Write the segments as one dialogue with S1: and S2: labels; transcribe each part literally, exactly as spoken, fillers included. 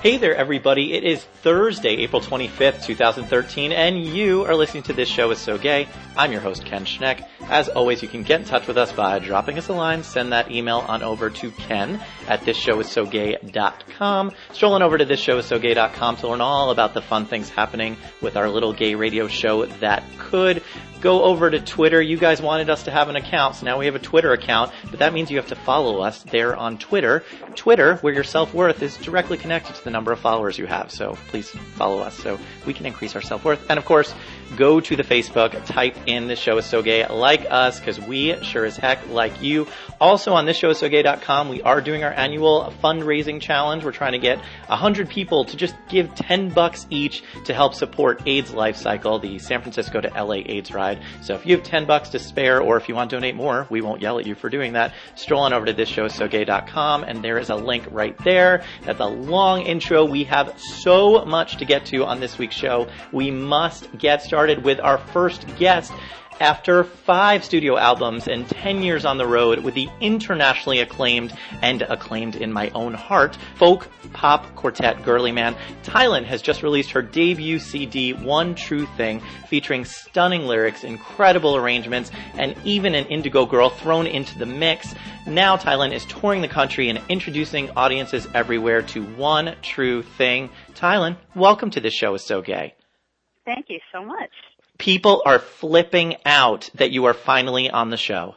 S1: Hey there, everybody. It is Thursday, April twenty-fifth, twenty thirteen, and you are listening to This Show Is So Gay. I'm your host, Ken Schneck. As always, you can get in touch with us by dropping us a line. Send that email on over to ken at this show is so gay dot com. Stroll on over to this show is so gay dot com to learn all about the fun things happening with our little gay radio show that could. Go over to Twitter. You guys wanted us to have an account, so now we have a Twitter account, but that means you have to follow us there on Twitter. Twitter, where your self-worth is directly connected to the number of followers you have, so please follow us so we can increase our self-worth. And of course, go to the Facebook, type in This Show Is So Gay, like us, because we sure as heck like you. Also on this show is so gay dot com, we are doing our annual fundraising challenge. We're trying to get one hundred people to just give ten bucks each to help support AIDS Life Cycle, the San Francisco to L A AIDS ride. So if you have ten bucks to spare, or if you want to donate more, we won't yell at you for doing that. Stroll on over to this show is so gay dot com, and there is a link right there. That's a long intro. We have so much to get to on this week's show. We must get started with our first guest. After five studio albums and ten years on the road with the internationally acclaimed and acclaimed in my own heart folk pop quartet Girly Man, Tylen has just released her debut C D, One True Thing, featuring stunning lyrics, incredible arrangements, and even an Indigo Girl thrown into the mix. Now Tylen is touring the country and introducing audiences everywhere to One True Thing. Tylen, welcome to This Show Is So Gay.
S2: Thank you so much.
S1: People are flipping out that you are finally on the show.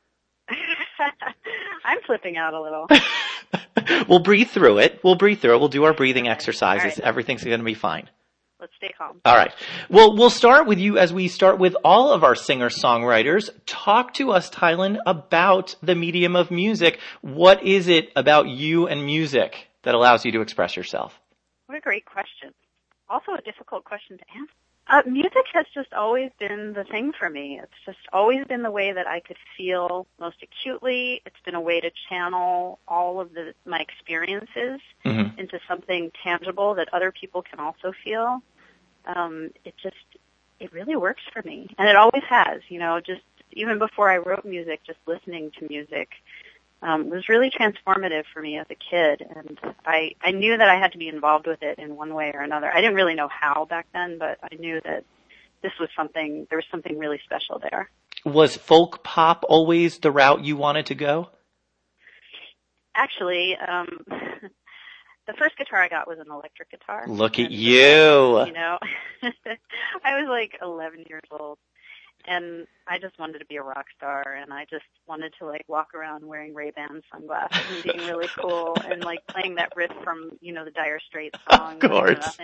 S2: I'm flipping out a little.
S1: We'll breathe through it. We'll breathe through it. We'll do our breathing exercises.
S2: Right.
S1: Everything's going to be fine.
S2: Let's stay calm.
S1: All right. Well, we'll start with you as we start with all of our singer-songwriters. Talk to us, Tylen, about the medium of music. What is it about you and music that allows you to express yourself?
S2: What a great question. Also a difficult question to answer. Uh, music has just always been the thing for me. It's just always been the way that I could feel most acutely. It's been a way to channel all of the, my experiences mm-hmm. into something tangible that other people can also feel. Um, it just, it really works for me. And it always has, you know, just even before I wrote music, just listening to music Um, was really transformative for me as a kid, and I, I knew that I had to be involved with it in one way or another. I didn't really know how back then, but I knew that this was something, there was something really special there.
S1: Was folk pop always the route you wanted to go?
S2: Actually, um, the first guitar I got was an electric guitar.
S1: Look at you!
S2: You know, I was like eleven years old. And I just wanted to be a rock star, and I just wanted to, like, walk around wearing Ray-Ban sunglasses and being really cool and, like, playing that riff from, you know, the Dire Straits song.
S1: Of course.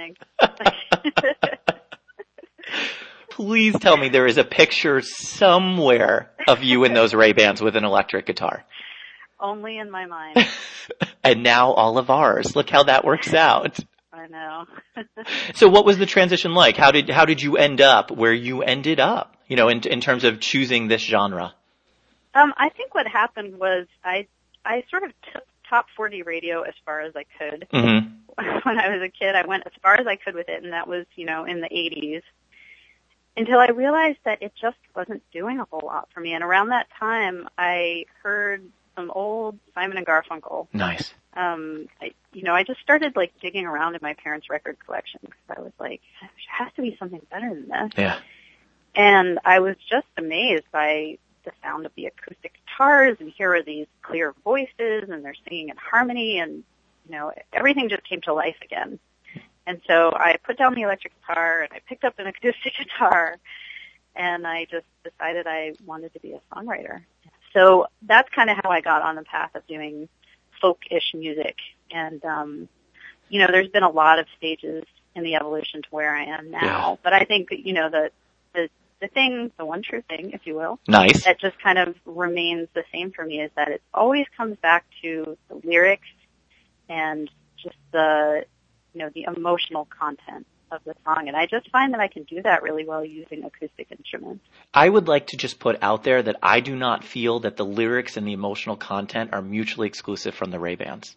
S1: Please tell me there is a picture somewhere of you in those Ray-Bans with an electric guitar.
S2: Only in my mind.
S1: And now all of ours. Look how that works out.
S2: I know.
S1: So what was the transition like? How did how did you end up where you ended up, you know, in in terms of choosing this genre?
S2: Um, I think what happened was I I sort of took top forty radio as far as I could.
S1: Mm-hmm.
S2: When I was a kid, I went as far as I could with it, and that was, you know, in the eighties. Until I realized that it just wasn't doing a whole lot for me. And around that time, I heard some old Simon and Garfunkel.
S1: Nice.
S2: Um, I, you know, I just started, like, digging around in my parents' record collection because I was like, there has to be something better than this.
S1: Yeah.
S2: And I was just amazed by the sound of the acoustic guitars, and here are these clear voices, and they're singing in harmony, and, you know, everything just came to life again. And so I put down the electric guitar, and I picked up an acoustic guitar, and I just decided I wanted to be a songwriter. So that's kind of how I got on the path of doing folk-ish music. And, um, you know, there's been a lot of stages in the evolution to where I am now.
S1: Yeah.
S2: But I think, you know, the, the, the thing, the one true thing, if you will,
S1: nice,
S2: that just kind of remains the same for me is that it always comes back to the lyrics and just the, you know, the emotional content of the song. And I just find that I can do that really well using acoustic instruments.
S1: I would like to just put out there that I do not feel that the lyrics and the emotional content are mutually exclusive from the Ray-Bans.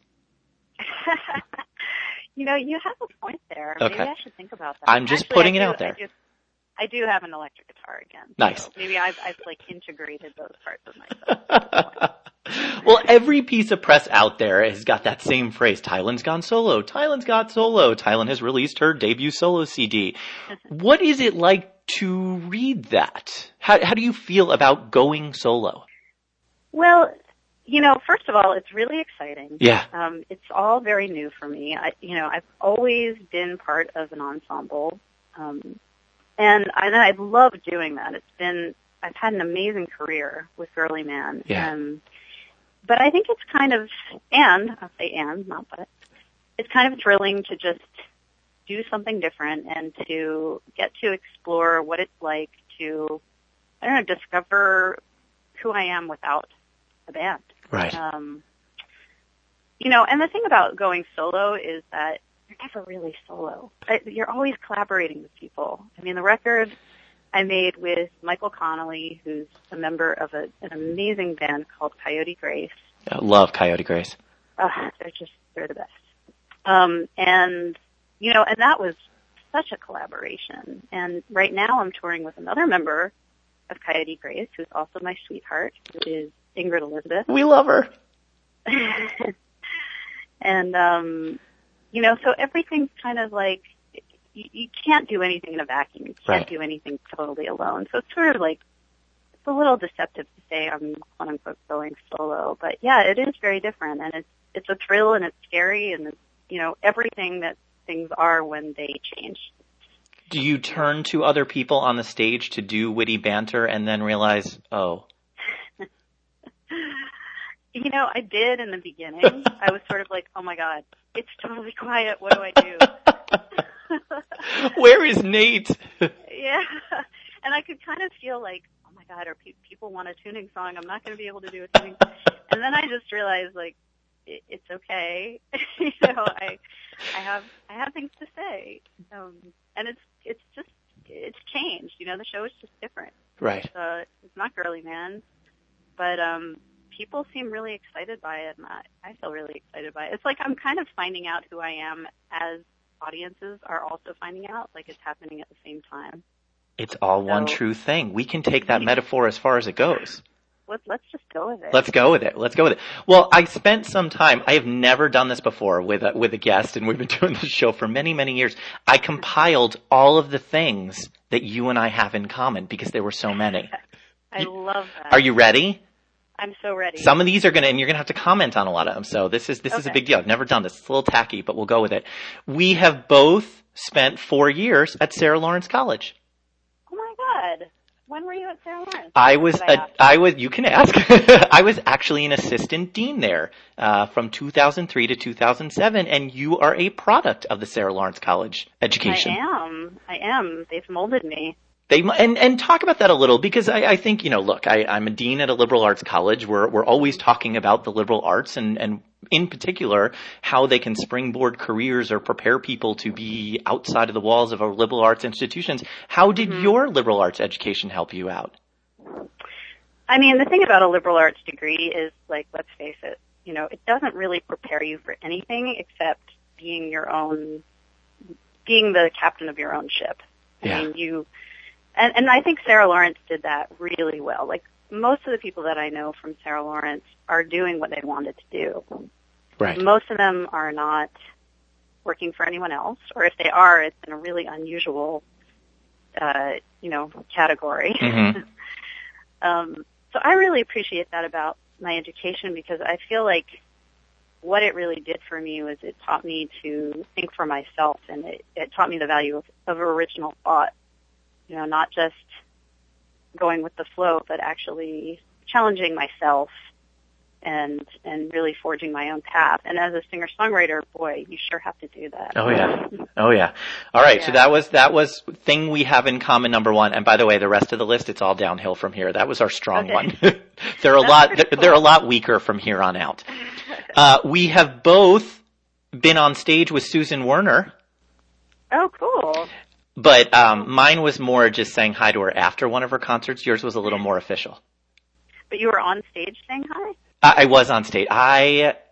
S2: You know, you have a point there.
S1: Okay.
S2: Maybe I should think about that.
S1: I'm just
S2: Actually,
S1: putting
S2: I
S1: it
S2: do,
S1: out there.
S2: I do, I do have an electric guitar again.
S1: Nice.
S2: So maybe I've, I've like integrated those parts of myself.
S1: Well, every piece of press out there has got that same phrase, Tylen's gone solo, Tylen's got solo, Tylen has released her debut solo C D. What is it like to read that? How, how do you feel about going solo?
S2: Well, you know, first of all, it's really exciting.
S1: Yeah.
S2: Um, it's all very new for me. I, you know, I've always been part of an ensemble. Um, and I, and I love doing that. It's been, I've had an amazing career with Girly Man.
S1: Yeah.
S2: Um, but I think it's kind of, and, I'll say and, not but, it's kind of thrilling to just do something different and to get to explore what it's like to, I don't know, discover who I am without a band.
S1: Right.
S2: Um, you know, and the thing about going solo is that you're never really solo. You're always collaborating with people. I mean, the record I made with Michael Connolly, who's a member of a, an amazing band called Coyote Grace.
S1: I love Coyote Grace.
S2: Uh, they're just, they're the best. Um, and, you know, and that was such a collaboration. And right now I'm touring with another member of Coyote Grace, who's also my sweetheart, who is Ingrid Elizabeth.
S1: We love her.
S2: And, um, you know, so everything's kind of like, you, you can't do anything in a vacuum. You can't
S1: Right.
S2: do anything totally alone. So it's sort of like, it's a little deceptive to say I'm quote unquote going solo. But yeah, it is very different. And it's, it's a thrill and it's scary and it's, you know, everything that things are when they change.
S1: Do you turn to other people on the stage to do witty banter and then realize, oh,
S2: You know, I did in the beginning. I was sort of like, oh my God, it's totally quiet. What do I do?
S1: where is Nate?
S2: Yeah. And I could kind of feel like, oh my God, are pe- people want a tuning song? I'm not going to be able to do a tuning song. And then I just realized, like, it, it's okay. you know, I, I have, I have things to say. Um, and it's, it's just, it's changed. You know, the show is just different.
S1: Right.
S2: It's, uh, it's not Girly Man, but, um, people seem really excited by it, and I, I feel really excited by it. It's like I'm kind of finding out who I am as audiences are also finding out, like it's happening at the same time.
S1: It's all one
S2: So-
S1: true thing. We can take that metaphor as far as it goes.
S2: Let's, let's just go with it.
S1: Let's go with it. Let's go with it. Well, I spent some time, I have never done this before with a, with a guest, and we've been doing this show for many, many years. I compiled all of the things that you and I have in common because there were so many.
S2: I love that.
S1: Are you ready?
S2: I'm so ready.
S1: Some of these are going to, and you're going to have to comment on a lot of them. So this is, this is a
S2: Okay.
S1: big deal. I've never done this. It's a little tacky, but we'll go with it. We have both spent four years at Sarah Lawrence College.
S2: Oh my God. When were you at Sarah Lawrence?
S1: I was,
S2: Could I
S1: a,
S2: ask?
S1: I was, you can ask. I was actually an assistant dean there, uh, from two thousand three to two thousand seven, and you are a product of the Sarah Lawrence College education.
S2: I am. I am. They've molded me.
S1: They, and, and talk about that a little, because I, I think, you know, look, I, I'm a dean at a liberal arts college. We're, we're always talking about the liberal arts and, and in particular, how they can springboard careers or prepare people to be outside of the walls of our liberal arts institutions. How did
S2: Mm-hmm.
S1: your liberal arts education help you out?
S2: I mean, the thing about a liberal arts degree is, like, let's face it, you know, it doesn't really prepare you for anything except being your own, being the captain of your own ship.
S1: Yeah.
S2: I mean, you, and, and I think Sarah Lawrence did that really well. Like, most of the people that I know from Sarah Lawrence are doing what they wanted to do.
S1: Right.
S2: Most of them are not working for anyone else, or if they are, it's in a really unusual, uh, you know, category.
S1: Mm-hmm.
S2: um, so I really appreciate that about my education, because I feel like what it really did for me was it taught me to think for myself, and it, it taught me the value of, of original thought. You know, not just going with the flow, but actually challenging myself and and really forging my own path. And as a singer-songwriter, boy, you sure have to do that.
S1: Oh yeah. Oh yeah. All right.
S2: Yeah.
S1: So that was, that was thing we have in common, number one. And by the way, the rest of the list, it's all downhill from here. That was our strong
S2: Okay.
S1: one. they're a
S2: That's
S1: lot,
S2: pretty
S1: they're, they're a
S2: cool.
S1: lot weaker from here on out. Uh, we have both been on stage with Susan Werner,
S2: Oh, cool.
S1: but, um, mine was more just saying hi to her after one of her concerts. Yours was a little more official.
S2: But you were on stage saying hi?
S1: I, I was on stage. I,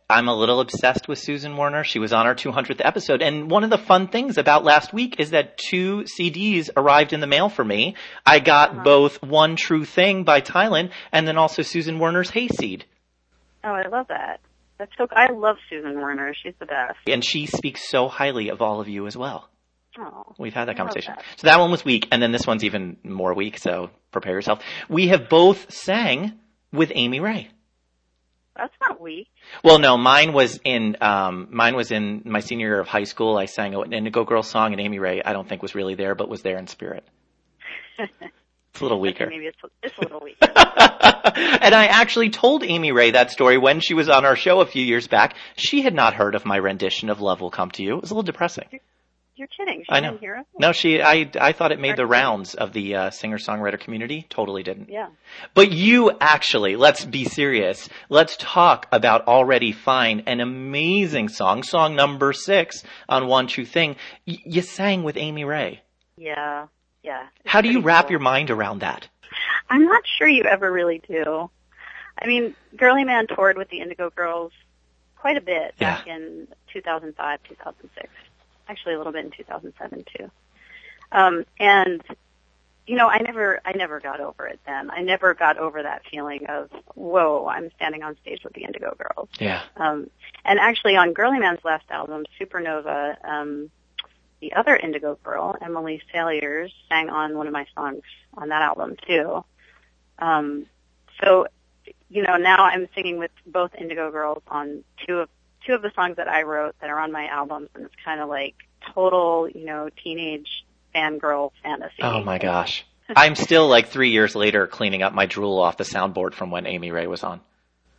S1: I'm a little obsessed with Susan Werner. She was on our two hundredth episode. And one of the fun things about last week is that two C Ds arrived in the mail for me. I got uh-huh. both One True Thing by Tylen and then also Susan Werner's Hayseed.
S2: Oh, I love that. That's so. I love Susan Werner. She's the best.
S1: And she speaks so highly of all of you as well.
S2: Oh,
S1: We've had that conversation.
S2: That.
S1: So that one was weak, and then this one's even more weak, so prepare yourself. We have both sang with Amy Ray.
S2: That's not weak.
S1: Well, no, mine was in um, mine was in my senior year of high school. I sang an Indigo Girls song, and Amy Ray I don't think was really there, but was there in spirit. It's a little weaker.
S2: Okay, maybe it's, it's a little weaker.
S1: And I actually told Amy Ray that story when she was on our show a few years back. She had not heard of my rendition of Love Will Come to You. It was a little depressing.
S2: You're, you're kidding. She
S1: I know.
S2: Didn't hear it?
S1: No, she. I. I thought it made the rounds of the uh, singer-songwriter community. Totally didn't.
S2: Yeah.
S1: But you actually, let's be serious. Let's talk about Already Fine, an amazing song, song number six on One True Thing. Y- you sang with Amy Ray.
S2: Yeah. Yeah.
S1: How do you wrap
S2: cool.
S1: your mind around that?
S2: I'm not sure you ever really do. I mean, Girly Man toured with the Indigo Girls quite a bit
S1: yeah.
S2: back in two thousand five, two thousand six. Actually, a little bit in two thousand seven too. Um, and you know, I never, I never got over it then. I never got over that feeling of, whoa, I'm standing on stage with the Indigo Girls.
S1: Yeah.
S2: Um, and actually, on Girly Man's last album, Supernova, um, the other Indigo Girl, Emily Saliers, sang on one of my songs on that album too. Um, so, you know, now I'm singing with both Indigo Girls on two of two of the songs that I wrote that are on my albums, and it's kind of like total, you know, teenage fangirl fantasy.
S1: Oh my gosh. I'm still like three years later cleaning up my drool off the soundboard from when Amy Ray was on.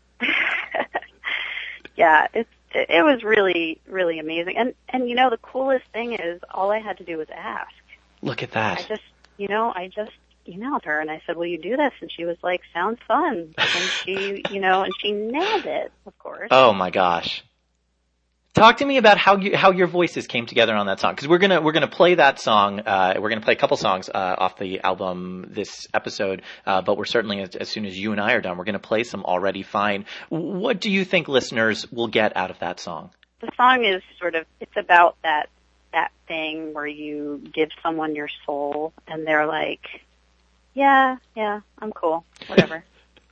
S2: Yeah, it's it was really, really amazing. And, and, you know, the coolest thing is all I had to do was ask.
S1: Look at that.
S2: I just, you know, I just emailed her and I said, will you do this? And she was like, sounds fun. And she, you know, and she nailed it, of course.
S1: Oh my gosh. Talk to me about how you, how your voices came together on that song. Cause we're gonna, we're gonna play that song, uh, we're gonna play a couple songs, uh, off the album this episode, uh, but we're certainly, as, as soon as you and I are done, we're gonna play some Already Fine. What do you think listeners will get out of that song?
S2: The song is sort of, it's about that, that thing where you give someone your soul and they're like, yeah, yeah, I'm cool, whatever.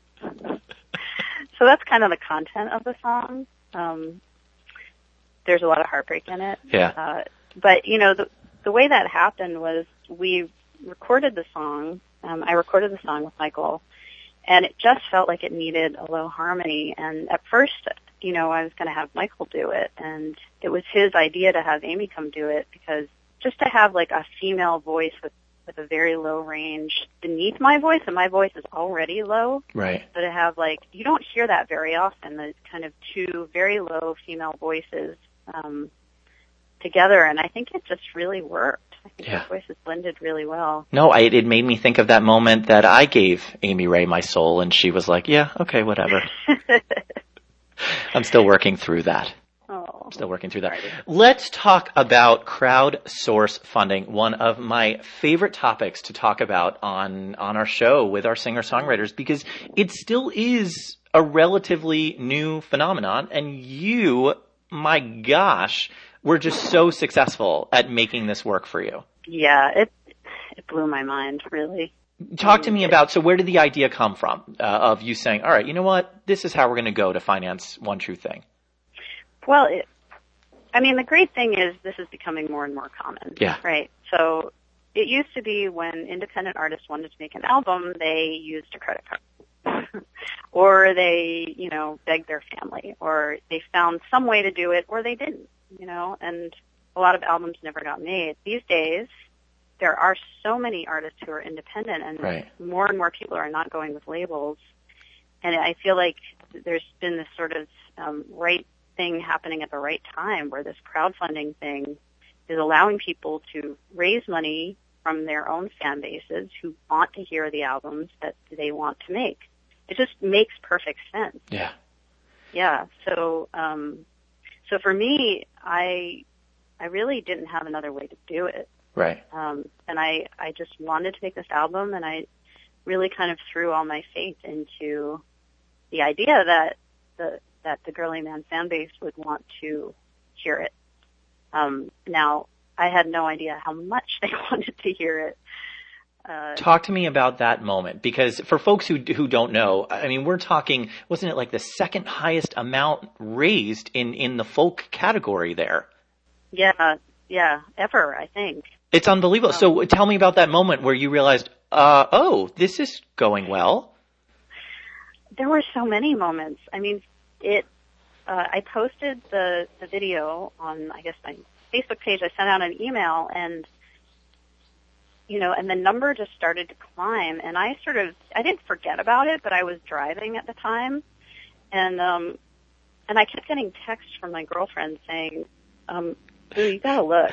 S2: So that's kind of the content of the song. Um, There's a lot of heartbreak in it.
S1: Yeah.
S2: Uh, but, you know, the, the way that happened was we recorded the song. Um, I recorded the song with Michael, and it just felt like it needed a low harmony. And at first, you know, I was going to have Michael do it, and it was his idea to have Amy come do it because just to have, like, a female voice with, with a very low range beneath my voice, and my voice is already low.
S1: Right.
S2: So to have, like, you don't hear that very often, the kind of two very low female voices Um, together, and I think it just really worked. I think
S1: yeah.
S2: the voices blended really well.
S1: No, I, it made me think of that moment that I gave Amy Ray my soul, and she was like, yeah, okay, whatever. I'm still working through that.
S2: Oh,
S1: I'm still working through that.
S2: sorry.
S1: Let's talk about crowdsource funding, one of my favorite topics to talk about on, on our show with our singer-songwriters, because it still is a relatively new phenomenon, and you... my gosh, we're just so successful at making this work for you.
S2: Yeah, it it blew my mind, really.
S1: Talk to me about, so where did the idea come from uh, of you saying, all right, you know what, this is how we're going to go to finance One True Thing?
S2: Well, it, I mean, the great thing is this is becoming more and more common.
S1: Yeah.
S2: Right? So it used to be when independent artists wanted to make an album, they used a credit card. Or they, you know, begged their family, or they found some way to do it, or they didn't, you know, and a lot of albums never got made. These days, there are so many artists who are independent, and
S1: right.
S2: more and more people are not going with labels. And I feel like there's been this sort of um, right thing happening at the right time, where this crowdfunding thing is allowing people to raise money from their own fan bases who want to hear the albums that they want to make. It just makes perfect sense.
S1: Yeah.
S2: Yeah. So, um, so for me, I, I really didn't have another way to do it.
S1: Right.
S2: Um, and I, I just wanted to make this album, and I really kind of threw all my faith into the idea that the, that the Girly Man fan base would want to hear it. Um, now, I had no idea how much they wanted to hear it. Uh,
S1: Talk to me about that moment, because for folks who who don't know, I mean, we're talking, wasn't it like the second highest amount raised in, in the folk category there?
S2: Yeah, yeah, ever, I think.
S1: It's unbelievable. Um, so tell me about that moment where you realized, uh, oh, this is going well.
S2: There were so many moments. I mean, it. Uh, I posted the, the video on, I guess, my Facebook page. I sent out an email, and you know, and the number just started to climb. And I sort of, I didn't forget about it, but I was driving at the time, and um, and I kept getting texts from my girlfriend saying, um, "Ooh, you gotta look.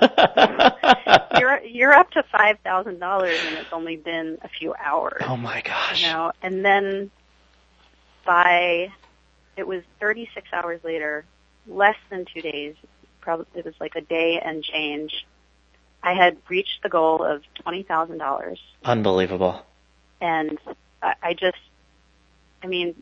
S2: you're you're up to five thousand dollars, and it's only been a few hours."
S1: Oh my gosh!
S2: You know, and then by it was thirty-six hours later, less than two days. Probably it was like a day and change. I had reached the goal of twenty thousand dollars.
S1: Unbelievable.
S2: And I, I just, I mean,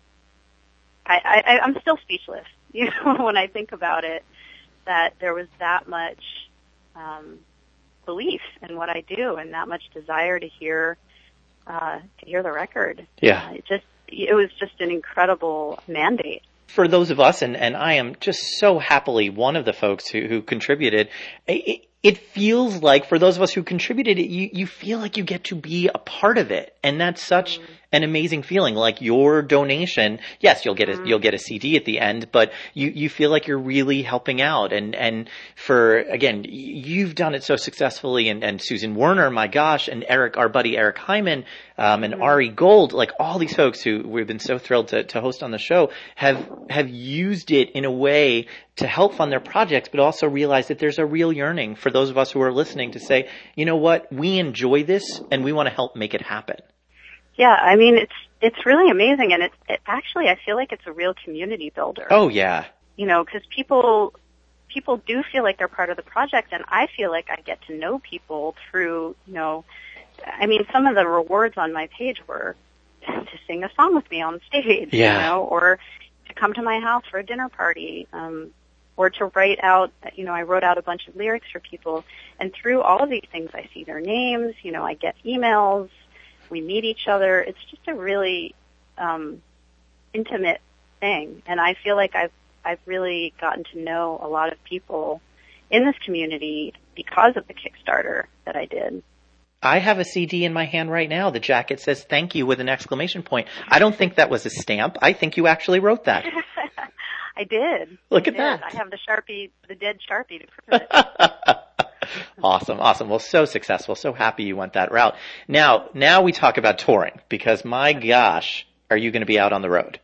S2: I, I, I'm still speechless, you know, when I think about it, that there was that much um, belief in what I do and that much desire to hear, uh, to hear the record.
S1: Yeah.
S2: Uh, it just, it was just an incredible mandate.
S1: For those of us, and, and I am just so happily one of the folks who, who contributed, it, it feels like for those of us who contributed, you, you feel like you get to be a part of it. And that's such mm. an amazing feeling. Like your donation, yes, you'll get a, mm. you'll get a C D at the end, but you, you feel like you're really helping out. And, and for, again, you've done it so successfully. And, and Susan Werner, my gosh, and Eric, our buddy Eric Hyman, um, and mm. Ari Gold, like all these folks who we've been so thrilled to, to host on the show have, have used it in a way to help fund their projects, but also realize that there's a real yearning for those of us who are listening to say, you know what, we enjoy this and we want to help make it happen.
S2: Yeah, I mean, it's it's really amazing, and it's it, actually, I feel like it's a real community builder.
S1: Oh, yeah.
S2: You know, because people, people do feel like they're part of the project, and I feel like I get to know people through, you know, I mean, some of the rewards on my page were to sing a song with me on stage,
S1: yeah.
S2: you know, or to come to my house for a dinner party, um, or to write out, you know, I wrote out a bunch of lyrics for people. And through all of these things, I see their names, you know, I get emails, we meet each other. It's just a really um, intimate thing. And I feel like I've, I've really gotten to know a lot of people in this community because of the Kickstarter that I did.
S1: I have a C D in my hand right now. The jacket says thank you with an exclamation point. I don't think that was a stamp. I think you actually wrote that.
S2: I did.
S1: Look
S2: I
S1: at
S2: did.
S1: that.
S2: I have the Sharpie, the dead Sharpie to prove it.
S1: Awesome, awesome. Well, so successful. So happy you went that route. Now, now we talk about touring, because my gosh, are you going to be out on the road?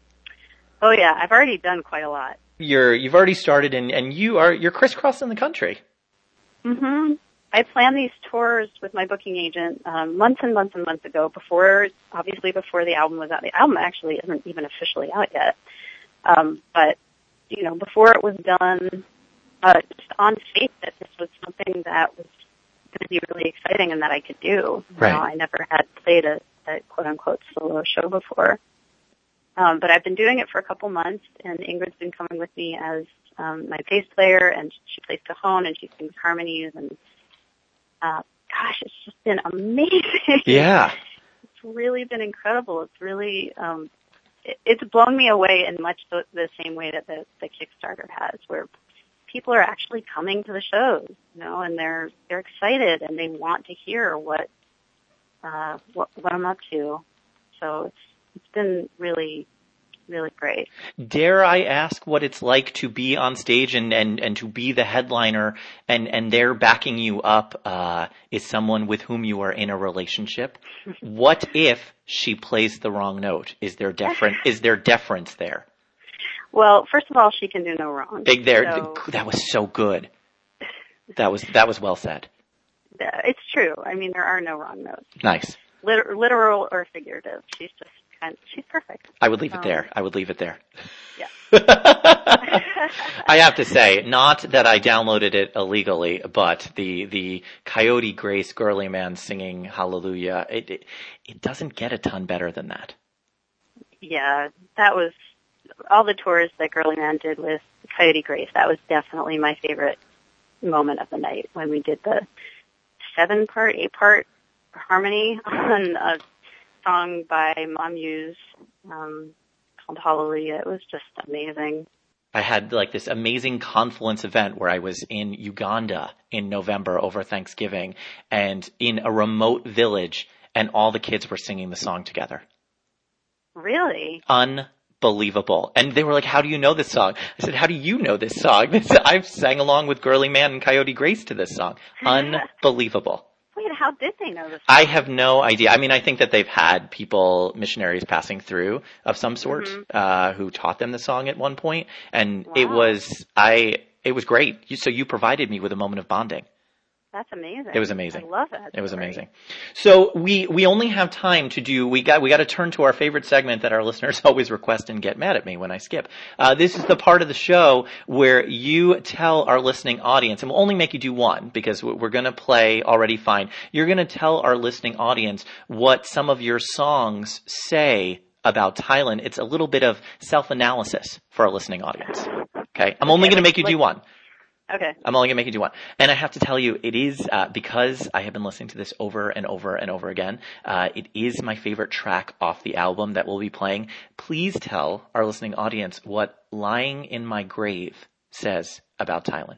S2: Oh yeah, I've already done quite a lot.
S1: You're, you've already started, and, and you are, you're crisscrossing the country.
S2: Mm-hmm. I planned these tours with my booking agent um, months and months and months ago, before, obviously before the album was out. The album actually isn't even officially out yet. Um, but, you know, before it was done, uh, just on faith that this was something that was going to be really exciting and that I could do.
S1: Right.
S2: You know, I never had played a, a quote-unquote solo show before. Um, but I've been doing it for a couple months, and Ingrid's been coming with me as um, my bass player, and she plays cajon, and she sings harmonies, and uh, gosh, it's just been amazing.
S1: Yeah.
S2: It's really been incredible. It's really, um, it, it's blown me away in much the, the same way that the, the Kickstarter has, where people are actually coming to the shows, you know, and they're they're excited and they want to hear what uh, what, what I'm up to. So it's it's been really, really great.
S1: Dare I ask what it's like to be on stage and, and, and to be the headliner, and, and they're backing you up uh, is someone with whom you are in a relationship? What if she plays the wrong note? Is there deference? Is there deference there?
S2: Well, first of all, she can do no wrong.
S1: Big there.
S2: So,
S1: that was so good. That was that was well said.
S2: It's true. I mean, there are no wrong notes.
S1: Nice.
S2: Liter- literal or figurative. She's just kind. She's perfect.
S1: I would leave it
S2: um,
S1: there. I would leave it there.
S2: Yeah.
S1: I have to say, not that I downloaded it illegally, but the the Coyote Grace Girly Man singing Hallelujah, it, it it doesn't get a ton better than that.
S2: Yeah, that was all the tours that Girly Man did with Coyote Grace, that was definitely my favorite moment of the night when we did the seven-part, eight-part harmony on a song by Mom Muse um, called Hallelujah. It was just amazing.
S1: I had like this amazing confluence event where I was in Uganda in November over Thanksgiving and in a remote village, and all the kids were singing the song together.
S2: Really?
S1: Unbelievable. And they were like, how do you know this song? I said, how do you know this song? This, I've sang along with Girly Man and Coyote Grace to this song. Unbelievable.
S2: Wait, how did they know this song?
S1: I have no idea. I mean, I think that they've had people, missionaries passing through of some sort, mm-hmm. uh, who taught them the song at one point. And wow. it was, I, it was great. You, so you provided me with a moment of bonding.
S2: That's amazing.
S1: It was amazing.
S2: I love it.
S1: It was amazing. So we, we only have time to do, we got, we got to turn to our favorite segment that our listeners always request and get mad at me when I skip. Uh, this is the part of the show where you tell our listening audience, and we'll only make you do one because we're going to play Already Fine. You're going to tell our listening audience what some of your songs say about Thailand. It's a little bit of self-analysis for our listening audience. Okay. I'm only going to make you do one.
S2: Okay.
S1: I'm only going to make you do one. And I have to tell you, it is, uh, because I have been listening to this over and over and over again, uh, it is my favorite track off the album that we'll be playing. Please tell our listening audience what Lying in My Grave says about Thailand.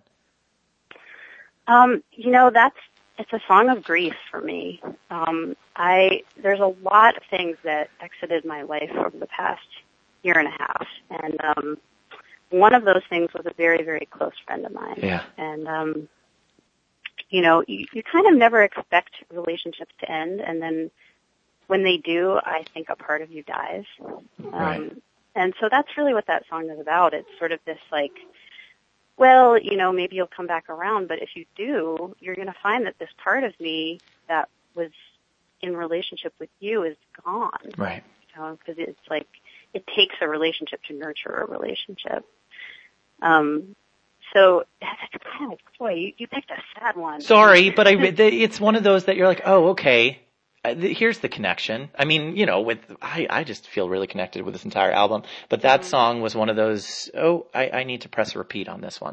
S2: Um, you know, that's, it's a song of grief for me. Um, I, there's a lot of things that exited my life over the past year and a half. And, um, one of those things was a very, very close friend of mine.
S1: Yeah.
S2: And, um, you know, you, you kind of never expect relationships to end. And then when they do, I think a part of you dies.
S1: Right.
S2: Um, and so that's really what that song is about. It's sort of this like, well, you know, maybe you'll come back around, but if you do, you're going to find that this part of me that was in relationship with you is gone.
S1: Right.
S2: You know, because it's like, it takes a relationship to nurture a relationship. Um, so that's kind of like, boy, you, you picked a sad one.
S1: Sorry, but I, it's one of those that you're like, oh, okay, uh, here's the connection. I mean, you know, with, I, I just feel really connected with this entire album, but that mm-hmm. song was one of those, oh, I, I need to press repeat on this one.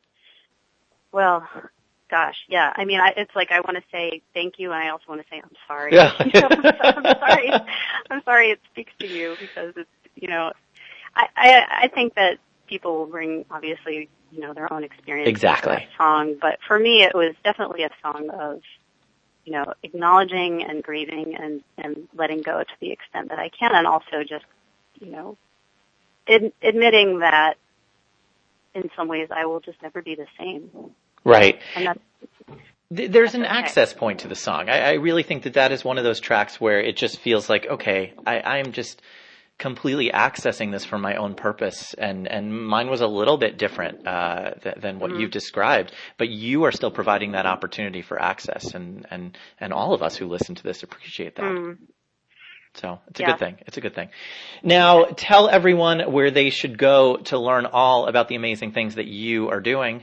S2: Well, gosh, yeah. I mean, I, it's like I want to say thank you, and I also want to say I'm sorry.
S1: Yeah.
S2: You know, I'm sorry. I'm sorry it speaks to you because it's, you know, I, I, I think that people will bring, obviously, you know, their own experience
S1: exactly.
S2: to that song. But for me, it was definitely a song of, you know, acknowledging and grieving and, and letting go to the extent that I can, and also just, you know, ad- admitting that in some ways I will just never be the same.
S1: Right.
S2: And that's,
S1: There's an
S2: okay.
S1: access point to the song. I, I really think that that is one of those tracks where it just feels like, okay, I, I'm just completely accessing this for my own purpose, and, and mine was a little bit different uh, th- than what mm-hmm. you've described, but you are still providing that opportunity for access, and, and, and all of us who listen to this appreciate that. Mm. So it's a
S2: yeah.
S1: good thing. It's a good thing. Now, tell everyone where they should go to learn all about the amazing things that you are doing.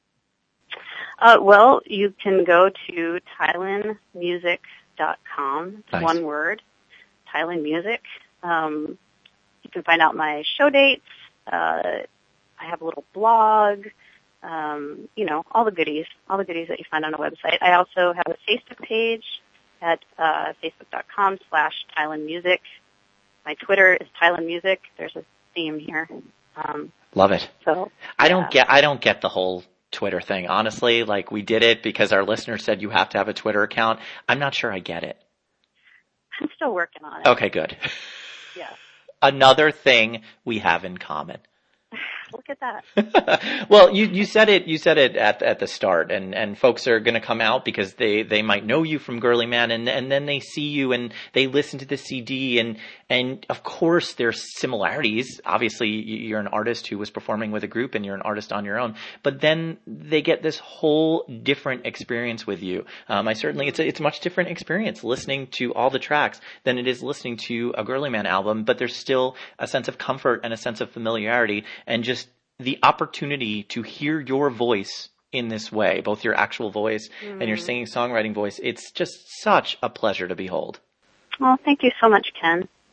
S2: Uh, well, you can go to thailand music dot com. It's
S1: nice.
S2: One word, Thailand Music. Um, you can find out my show dates. Uh, I have a little blog. Um, you know, all the goodies, all the goodies that you find on a website. I also have a Facebook page at uh, facebook dot com slash Thailand Music. My Twitter is Thailand Music. There's a theme here. Um,
S1: Love it.
S2: So
S1: I
S2: yeah.
S1: don't get. I don't get the whole Twitter thing, honestly. Like, we did it because our listeners said you have to have a Twitter account. I'm not sure I get it.
S2: I'm still working on it.
S1: Okay, good.
S2: Yeah.
S1: Another thing we have in common.
S2: Look at that.
S1: Well, you, you said it, you said it at, at the start, and, and folks are going to come out because they, they might know you from Girly Man, and, and then they see you and they listen to the C D, and, and of course there's similarities. Obviously you're an artist who was performing with a group and you're an artist on your own, but then they get this whole different experience with you. Um, I certainly, it's a, it's a much different experience listening to all the tracks than it is listening to a Girly Man album, but there's still a sense of comfort and a sense of familiarity, and just the opportunity to hear your voice in this way, both your actual voice mm. and your singing songwriting voice. It's just such a pleasure to behold.
S2: Well, thank you so much, Ken.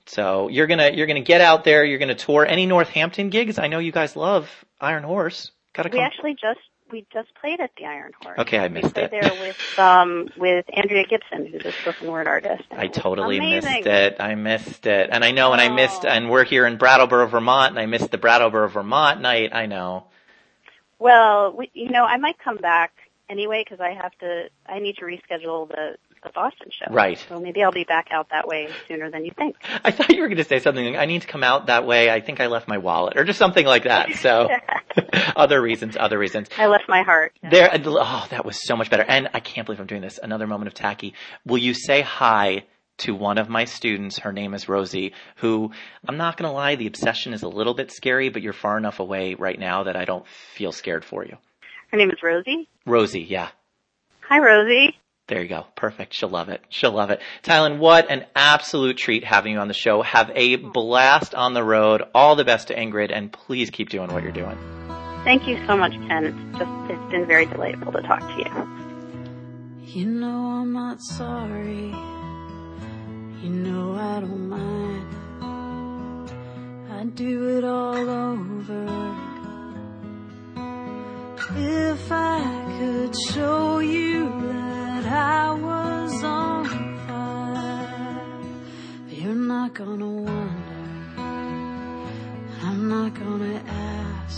S1: So you're gonna you're gonna get out there. You're gonna tour any Northampton gigs. I know you guys love Iron Horse. Gotta come.
S2: We actually just we just played at the Iron Horse.
S1: Okay, I missed
S2: we
S1: it.
S2: played there with um with Andrea Gibson, who's a spoken word artist.
S1: I totally
S2: Amazing.
S1: missed it. I missed it, and I know, and I
S2: Oh.
S1: missed, and we're here in Brattleboro, Vermont, and I missed the Brattleboro, Vermont night. I know.
S2: Well, we, you know, I might come back anyway because I have to. I need to reschedule the the Boston show.
S1: Right.
S2: So maybe I'll be back out that way sooner than you think.
S1: I thought you were going to say something like, I need to come out that way. I think I left my wallet, or just something like that. So, other reasons, other reasons.
S2: I left my heart.
S1: There, oh, that was so much better. And I can't believe I'm doing this. Another moment of tacky. Will you say hi to one of my students? Her name is Rosie, who, I'm not going to lie, the obsession is a little bit scary, but you're far enough away right now that I don't feel scared for you.
S2: Her name is Rosie.
S1: Rosie, yeah.
S2: Hi, Rosie.
S1: There you go. Perfect. She'll love it. She'll love it. Tylen, what an absolute treat having you on the show. Have a blast on the road. All the best to Ingrid, and please keep doing what you're doing.
S2: Thank you so much, Ken. It's just, it's been very delightful to talk to you.
S3: You know I'm not sorry. You know I don't mind. I'd do it all over. If I could show you that I was on fire, you're not gonna wonder, I'm not gonna ask.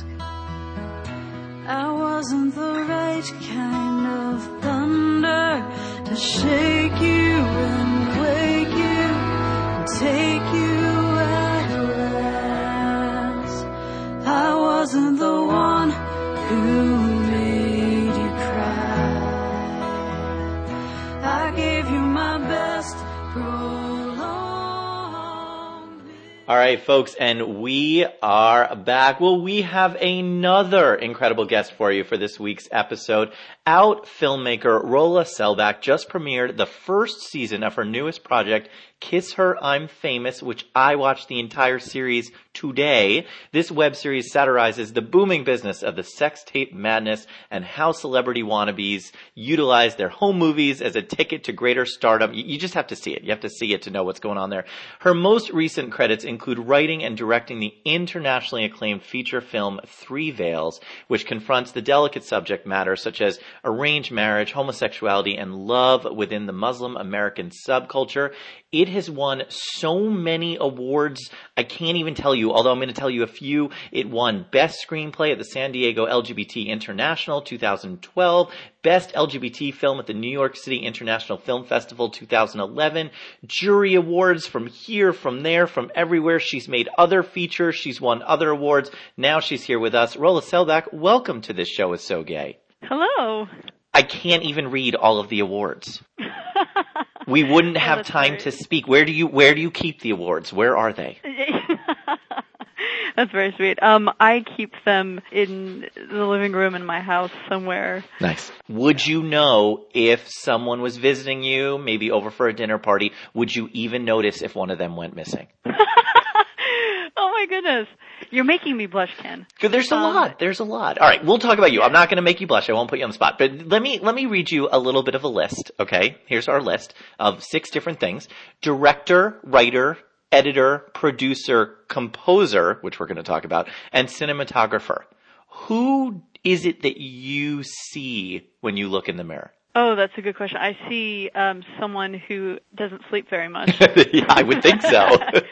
S3: I wasn't the right kind of thunder to shake you and wake you and take you at last. I wasn't the one who made you cry. I gave you my best prolonged.
S1: All right, folks, and we are back. Well, we have another incredible guest for you for this week's episode. Out filmmaker Rolla Selbach just premiered the first season of her newest project, Kiss Her, I'm Famous, which I watched the entire series today. This web series satirizes the booming business of the sex tape madness and how celebrity wannabes utilize their home movies as a ticket to greater stardom. You just have to see it. You have to see it to know what's going on there. Her most recent credits include writing and directing the internationally acclaimed feature film Three Veils, which confronts the delicate subject matter such as arranged marriage, homosexuality, and love within the Muslim American subculture. It has won so many awards, I can't even tell you, although I'm going to tell you a few. It won Best Screenplay at the San Diego L G B T International two thousand twelve, Best L G B T Film at the New York City International Film Festival two thousand eleven, jury awards from here, from there, from everywhere. She's made other features. She's won other awards. Now she's here with us. Rolla Selbach, welcome to This Show Is So Gay.
S4: Hello.
S1: I can't even read all of the awards. We wouldn't have
S4: oh,
S1: time
S4: great.
S1: to speak. Where do you where do you keep the awards? Where are they?
S4: That's very sweet. Um, I keep them in the living room in my house somewhere.
S1: Nice. Would you know if someone was visiting you, maybe over for a dinner party, would you even notice if one of them went missing?
S4: Oh my goodness. You're making me blush, Ken.
S1: Because there's a
S4: Um,
S1: lot. There's a lot. All right, we'll talk about you. I'm not going to make you blush. I won't put you on the spot. But let me let me read you a little bit of a list, okay? Here's our list of six different things. Director, writer, editor, producer, composer, which we're going to talk about, and cinematographer. Who is it that you see when you look in the mirror?
S4: Oh, that's a good question. I see um, someone who doesn't sleep very much.
S1: Yeah, I would think so.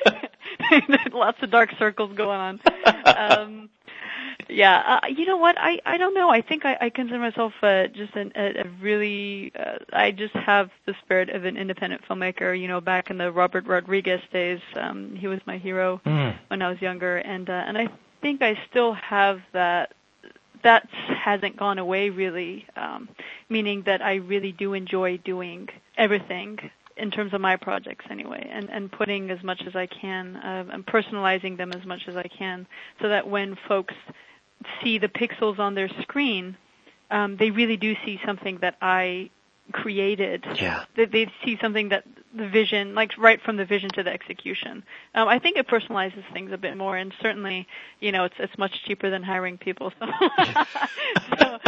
S4: Lots of dark circles going on. Um, yeah, uh, you know what? I, I don't know. I think I, I consider myself uh, just an, a, a really, uh, I just have the spirit of an independent filmmaker. You know, back in the Robert Rodriguez days, um, he was my hero mm. when I was younger. And, uh, and I think I still have that. That hasn't gone away really, um, meaning that I really do enjoy doing everything in terms of my projects anyway, and, and putting as much as I can, uh, and personalizing them as much as I can, so that when folks see the pixels on their screen, um, they really do see something that I created.
S1: Yeah.
S4: They, they see something that the vision, like right from the vision to the execution. Um, I think it personalizes things a bit more, and certainly, you know, it's it's much cheaper than hiring people. So, so,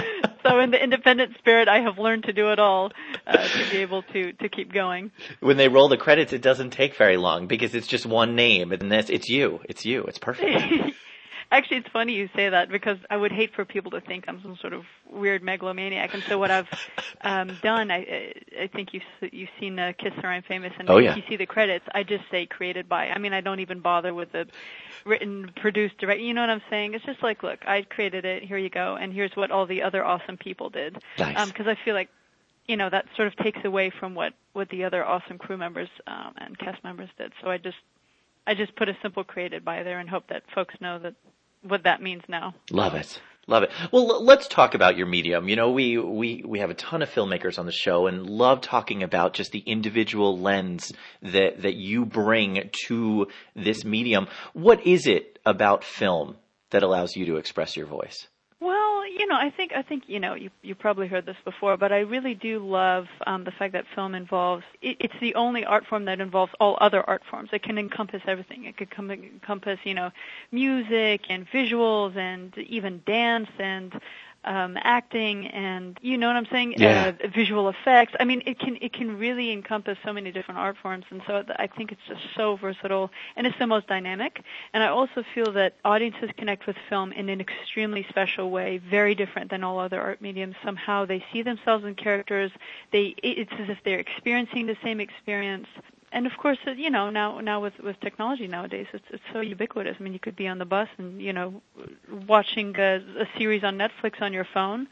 S4: So in the independent spirit, I have learned to do it all uh, to be able to, to keep going.
S1: When they roll the credits, it doesn't take very long because it's just one name, and this it's you. It's you. It's perfect.
S4: Actually, it's funny you say that because I would hate for people to think I'm some sort of weird megalomaniac. And so what I've um, done, I, I think you've, you've seen uh, Kiss Her I'm Famous, and
S1: oh,
S4: if
S1: yeah.
S4: you see the credits, I just say created by. I mean, I don't even bother with the written, produced, direct. You know what I'm saying? It's just like, look, I created it. Here you go. And here's what all the other awesome people did.
S1: Nice.
S4: Because um, I feel like, you know, that sort of takes away from what, what the other awesome crew members um, and cast members did. So I just I just put a simple created by there and hope that folks know that what that means now.
S1: Love it. Love it. Well, let's talk about your medium. You know, we, we, we have a ton of filmmakers on the show and love talking about just the individual lens that, that you bring to this medium. What is it about film that allows you to express your voice?
S4: Well, you know, I think I think you know you you probably heard this before, but I really do love um, the fact that film involves. It, it's the only art form that involves all other art forms. It can encompass everything. It could com- encompass, you know, music and visuals and even dance and um, acting and you know what I'm saying?
S1: Yeah.
S4: Uh, visual effects. I mean, it can it can really encompass so many different art forms, and so I think it's just so versatile, and it's the most dynamic. And I also feel that audiences connect with film in an extremely special way, very different than all other art mediums. Somehow they see themselves in characters. They it's as if they're experiencing the same experience. And of course, you know, now now with, with technology nowadays, it's it's so ubiquitous. I mean, you could be on the bus and you know, watching a, a series on Netflix on your phone,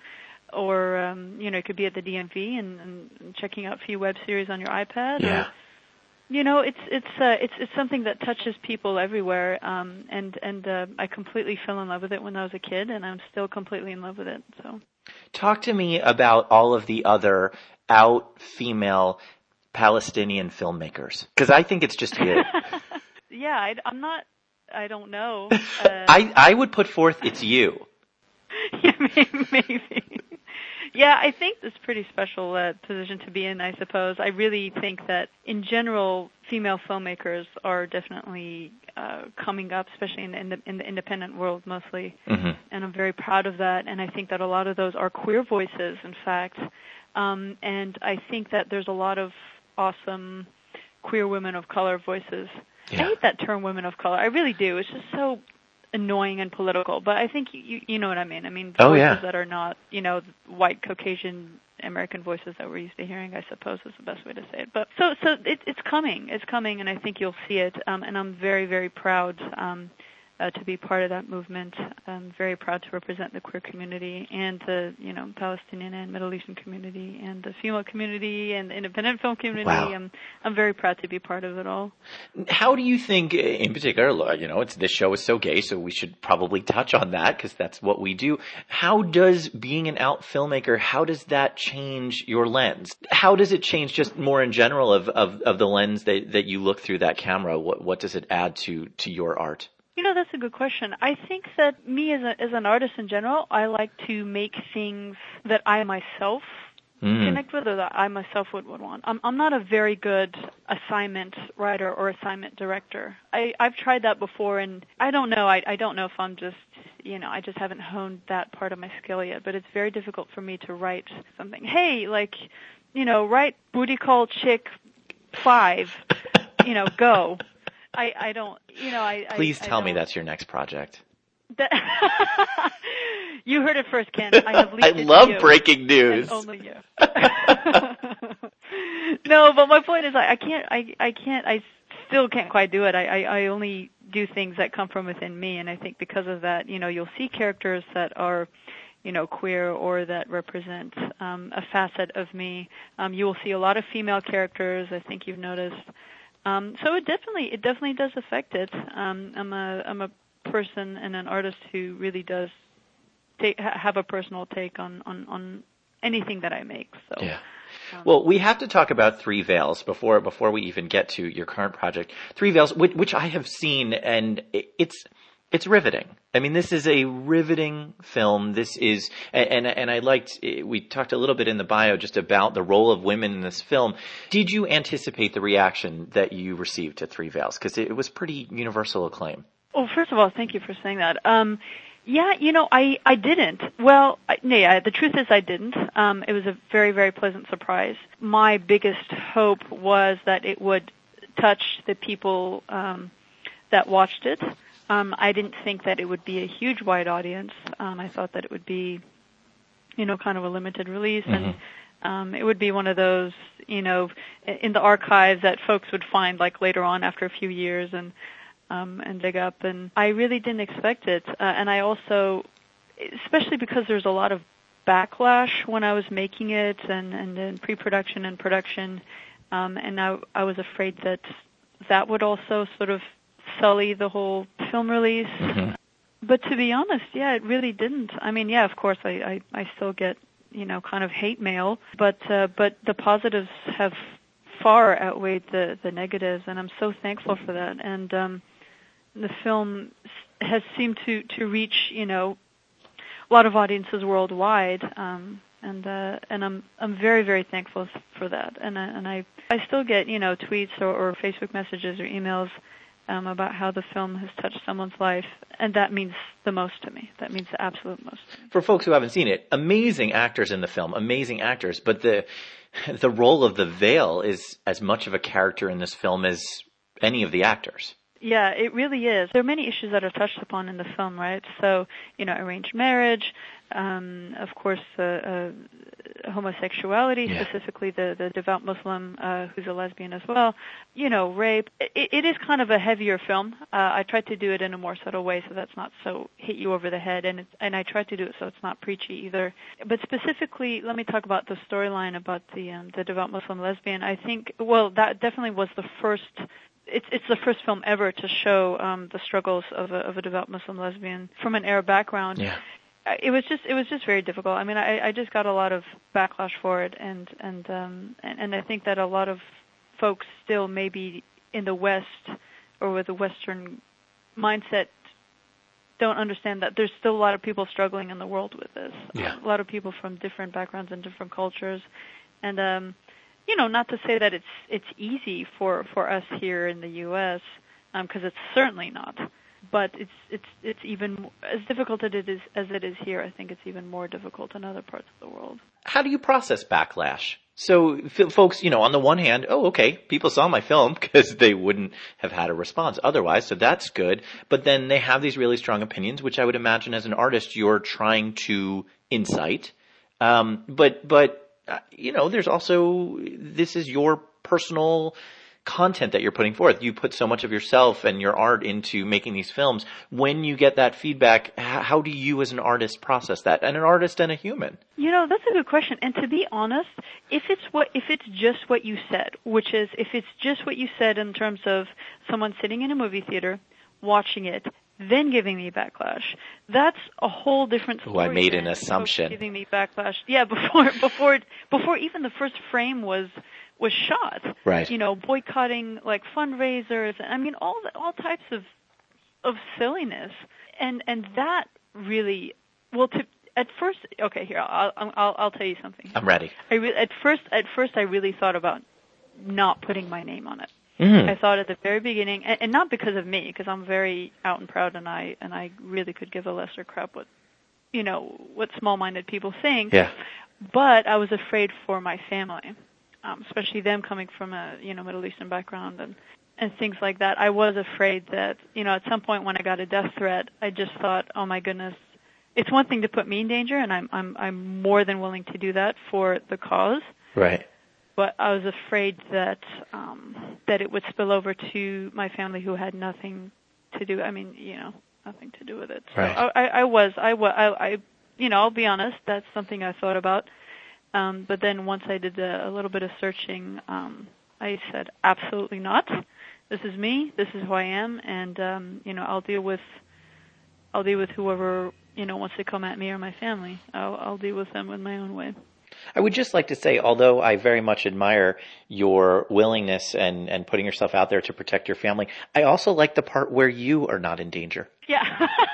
S4: or um, you know, you could be at the D M V and, and checking out a few web series on your iPad.
S1: Yeah.
S4: Or, you know, it's it's uh, it's it's something that touches people everywhere. Um, and and uh, I completely fell in love with it when I was a kid, and I'm still completely in love with it. So,
S1: talk to me about all of the other out female Palestinian filmmakers, because I think it's just you.
S4: Yeah, I, I'm not. I don't know.
S1: Uh, I I would put forth it's you.
S4: Yeah, maybe. maybe. Yeah, I think it's a pretty special uh, position to be in, I suppose. I really think that, in general, female filmmakers are definitely uh, coming up, especially in, in, the, in the independent world mostly.
S1: Mm-hmm.
S4: And I'm very proud of that. And I think that a lot of those are queer voices, in fact. Um, and I think that there's a lot of awesome queer women of color voices.
S1: Yeah.
S4: I hate that term, women of color. I really do. It's just so annoying and political, but I think you you know what I mean. I mean,
S1: oh,
S4: voices
S1: yeah.
S4: that are not, you know, white Caucasian American voices that we're used to hearing, I suppose is the best way to say it. But so so it, it's coming, it's coming, and I think you'll see it. Um, and I'm very very proud um, uh, to be part of that movement. I'm very proud to represent the queer community and the you know Palestinian and Middle Eastern community and the female community and the independent film community.
S1: Wow.
S4: I'm I'm very proud to be part of it all.
S1: How do you think, in particular, you know, it's this show is so gay, so we should probably touch on that because that's what we do. How does being an out filmmaker, how does that change your lens? How does it change just more in general of, of, of the lens that, that you look through that camera? What what does it add to, to your art?
S4: You know, that's a good question. I think that me as a, as an artist in general, I like to make things that I myself mm. connect with or that I myself would, would want. I'm, I'm not a very good assignment writer or assignment director. I, I've tried that before, and I don't know. I, I don't know if I'm just, you know, I just haven't honed that part of my skill yet, but it's very difficult for me to write something. Hey, like, you know, write Booty Call Chick five, you know, go. I, I don't, you know, I...
S1: Please
S4: I,
S1: tell
S4: I
S1: me that's your next project.
S4: That you heard it first, Ken. I have leaked
S1: I
S4: it
S1: love
S4: to you,
S1: breaking news.
S4: and only you. No, but my point is I, I can't, I, I can't, I still can't quite do it. I, I, I only do things that come from within me, and I think because of that, you know, you'll see characters that are, you know, queer or that represent um, a facet of me. Um, you will see a lot of female characters, I think you've noticed. Um, so it definitely, it definitely does affect it. Um, I'm a, I'm a person and an artist who really does take, have a personal take on, on, on anything that I make. So.
S1: Yeah. Um, well, we have to talk about Three Veils before before we even get to your current project. Three Veils, which, which I have seen, and it's it's riveting. I mean, this is a riveting film. This is, and and I liked, we talked a little bit in the bio just about the role of women in this film. Did you anticipate the reaction that you received to Three Veils? Because it was pretty universal acclaim.
S4: Well, first of all, thank you for saying that. Um, Yeah, you know, I, I didn't. Well, I, no, yeah, the truth is I didn't. Um, it was a very, very pleasant surprise. My biggest hope was that it would touch the people um, that watched it. Um, I didn't think that it would be a huge wide audience. Um, I thought that it would be, you know, kind of a limited release, mm-hmm. and um, it would be one of those, you know, in the archives that folks would find like later on after a few years and um, and dig up. And I really didn't expect it. Uh, and I also, especially because there's a lot of backlash when I was making it and and in pre-production and production, um, and I I was afraid that that would also sort of sully the whole film release. Mm-hmm. But to be honest, yeah, it really didn't. I mean, yeah, of course, I, I, I still get, you know, kind of hate mail, but uh, but the positives have far outweighed the, the negatives, and I'm so thankful for that. And um, the film has seemed to, to reach, you know, a lot of audiences worldwide, um, and uh, and I'm I'm very very thankful for that. And I, and I I still get, you know, tweets or, or Facebook messages or emails Um, about how the film has touched someone's life, and that means the most to me. That means the absolute most to me.
S1: For folks who haven't seen it, amazing actors in the film, amazing actors, but the the role of the veil is as much of a character in this film as any of the actors.
S4: Yeah, it really is. There are many issues that are touched upon in the film, right? So, you know, arranged marriage, um, of course, uh, uh, homosexuality, yeah. specifically the, the devout Muslim uh, who's a lesbian as well, you know, rape. It, it is kind of a heavier film. Uh, I tried to do it in a more subtle way so that's not so hit you over the head, and it's, and I tried to do it so it's not preachy either. But specifically, let me talk about the storyline about the um, the devout Muslim lesbian. I think, well, that definitely was the first... It's it's the first film ever to show um, the struggles of a, of a devout Muslim lesbian from an Arab background.
S1: Yeah.
S4: It was just it was just very difficult. I mean, I, I just got a lot of backlash for it, and and, um, and and I think that a lot of folks still maybe in the West or with a Western mindset don't understand that there's still a lot of people struggling in the world with this.
S1: Yeah.
S4: A lot of people from different backgrounds and different cultures, and um, you know, not to say that it's it's easy for, for us here in the U S, because um, it's certainly not. But it's it's it's even as difficult as it is as it is here. I think it's even more difficult in other parts of the world.
S1: How do you process backlash? So, f- folks, you know, on the one hand, oh, okay, people saw my film because they wouldn't have had a response otherwise, so that's good. But then they have these really strong opinions, which I would imagine as an artist you're trying to incite. Um, but but. Uh, you know, there's also, this is your personal content that you're putting forth. You put so much of yourself and your art into making these films. When you get that feedback, h- how do you as an artist process that? And an artist and a human?
S4: You know, that's a good question. And to be honest, if it's what, if it's just what you said, which is, if it's just what you said in terms of someone sitting in a movie theater, watching it, then giving me backlash, that's a whole different story.
S1: Oh, I made an assumption.
S4: Giving me backlash, yeah, before before before even the first frame was was shot.
S1: Right.
S4: You know, boycotting like fundraisers. I mean, all all types of of silliness, and and that really, well, to at first, okay, here I'll I'll I'll tell you something.
S1: I'm ready.
S4: I re- at first at first I really thought about not putting my name on it.
S1: Mm.
S4: I thought at the very beginning, and, and not because of me, because I'm very out and proud, and I and I really could give a lesser crap what, you know, what small-minded people think.
S1: Yeah.
S4: But I was afraid for my family, um, especially them coming from a you know Middle Eastern background and and things like that. I was afraid that you know at some point when I got a death threat, I just thought, oh my goodness, it's one thing to put me in danger, and I'm I'm I'm more than willing to do that for the cause.
S1: Right.
S4: But I was afraid that um, that it would spill over to my family who had nothing to do. I mean, you know, nothing to do with it. So
S1: right.
S4: I, I was, I, I, I, you know, I'll be honest. That's something I thought about. Um, but then once I did a, a little bit of searching, um, I said, absolutely not. This is me. This is who I am, and um, you know, I'll deal with, I'll deal with whoever you know wants to come at me or my family. I'll, I'll deal with them in my own way.
S1: I would just like to say, although I very much admire your willingness and, and putting yourself out there to protect your family, I also like the part where you are not in danger.
S4: Yeah.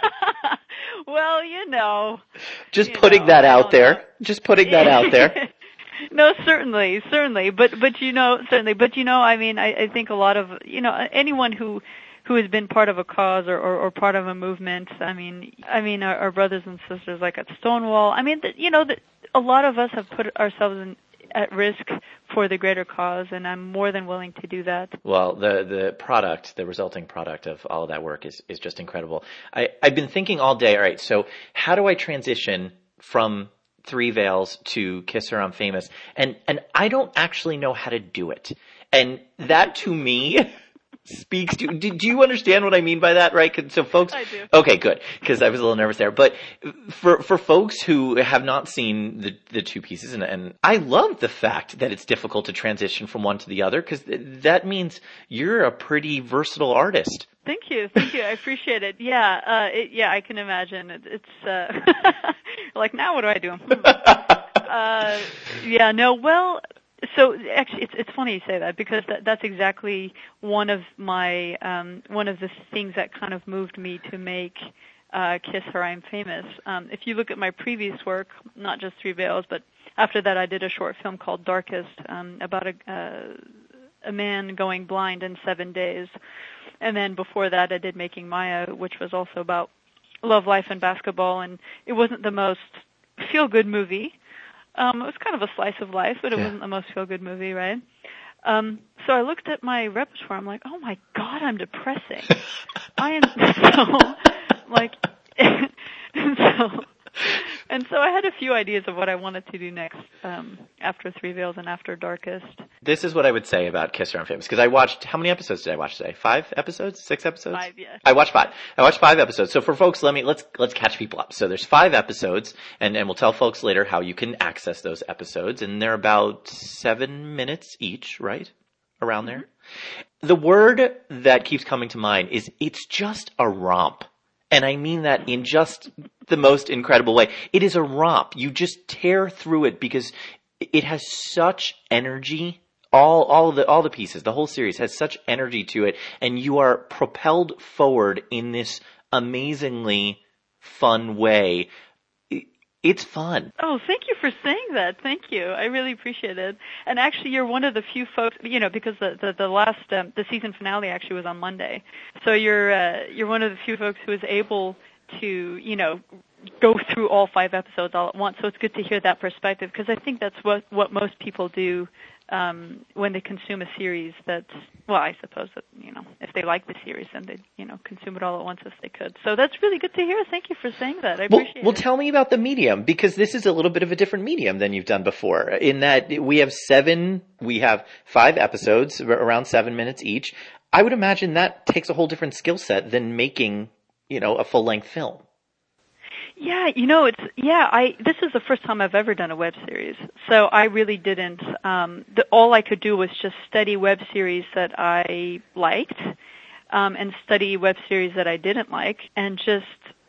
S4: Well, you know.
S1: Just
S4: you
S1: putting
S4: know,
S1: that out there. Know. Just putting that out there.
S4: No, certainly, certainly. But, but you know, certainly. But you know, I mean, I, I think a lot of, you know, anyone who, who has been part of a cause or, or, or part of a movement. I mean, I mean, our, our brothers and sisters like at Stonewall. I mean, the, you know, the, a lot of us have put ourselves in, at risk for the greater cause, and I'm more than willing to do that.
S1: Well, the the product, the resulting product of all of that work is, is just incredible. I, I've been thinking all day, all right, so how do I transition from Three Veils to Kiss Her, I'm Famous? And and I don't actually know how to do it. And that to me speaks to, do, do you understand what I mean by that, right? So folks,
S4: I do.
S1: Okay, good, because I was a little nervous there. But for for folks who have not seen the the two pieces, and, and I love the fact that it's difficult to transition from one to the other, because that means you're a pretty versatile artist.
S4: Thank you, thank you. I appreciate it. Yeah, uh, it, yeah, I can imagine. It, it's uh, like, now what do I do? Hmm. uh, yeah, no, well. So actually, it's it's funny you say that, because that, that's exactly one of my um, one of the things that kind of moved me to make uh, Kiss Her, I'm Famous. Um, if you look at my previous work, not just Three Veils, but after that, I did a short film called Darkest um, about a uh, a man going blind in seven days, and then before that, I did Making Maya, which was also about love, life, and basketball, and it wasn't the most feel-good movie. Um, it was kind of a slice of life, but it yeah. wasn't the most feel-good movie, right? Um, so I looked at my repertoire. I'm like, oh my God, I'm depressing. I am so, like, and so, and so I had a few ideas of what I wanted to do next um, after Three Veils and after Darkest.
S1: This is what I would say about Kiss Her, I'm Famous, because I watched, how many episodes did I watch today? Five episodes? Six episodes?
S4: Five, yeah.
S1: I watched five. I watched five episodes. So for folks, let me, let's, let's catch people up. So there's five episodes, and, and we'll tell folks later how you can access those episodes, and they're about seven minutes each, right? Around there. Mm-hmm. The word that keeps coming to mind is, it's just a romp. And I mean that in just the most incredible way. It is a romp. You just tear through it because it has such energy. All, all of the, all the pieces, the whole series has such energy to it, and you are propelled forward in this amazingly fun way. It's fun.
S4: Oh, thank you for saying that. Thank you. I really appreciate it. And actually, you're one of the few folks, you know, because the the, the last um, the season finale actually was on Monday. So you're uh, you're one of the few folks who is able to, you know, go through all five episodes all at once. So it's good to hear that perspective, because I think that's what what most people do um, when they consume a series. That's, well, I suppose that, you know, if they like the series, then they, you know, consume it all at once if they could. So that's really good to hear. Thank you for saying that. I
S1: well,
S4: appreciate
S1: well,
S4: it. Well,
S1: tell me about the medium, because this is a little bit of a different medium than you've done before, in that we have seven, we have five episodes, around seven minutes each. I would imagine that takes a whole different skill set than making, you know, a full-length film.
S4: Yeah, you know, it's, yeah, I, this is the first time I've ever done a web series. So I really didn't, um, the, all I could do was just study web series that I liked, um, and study web series that I didn't like, and just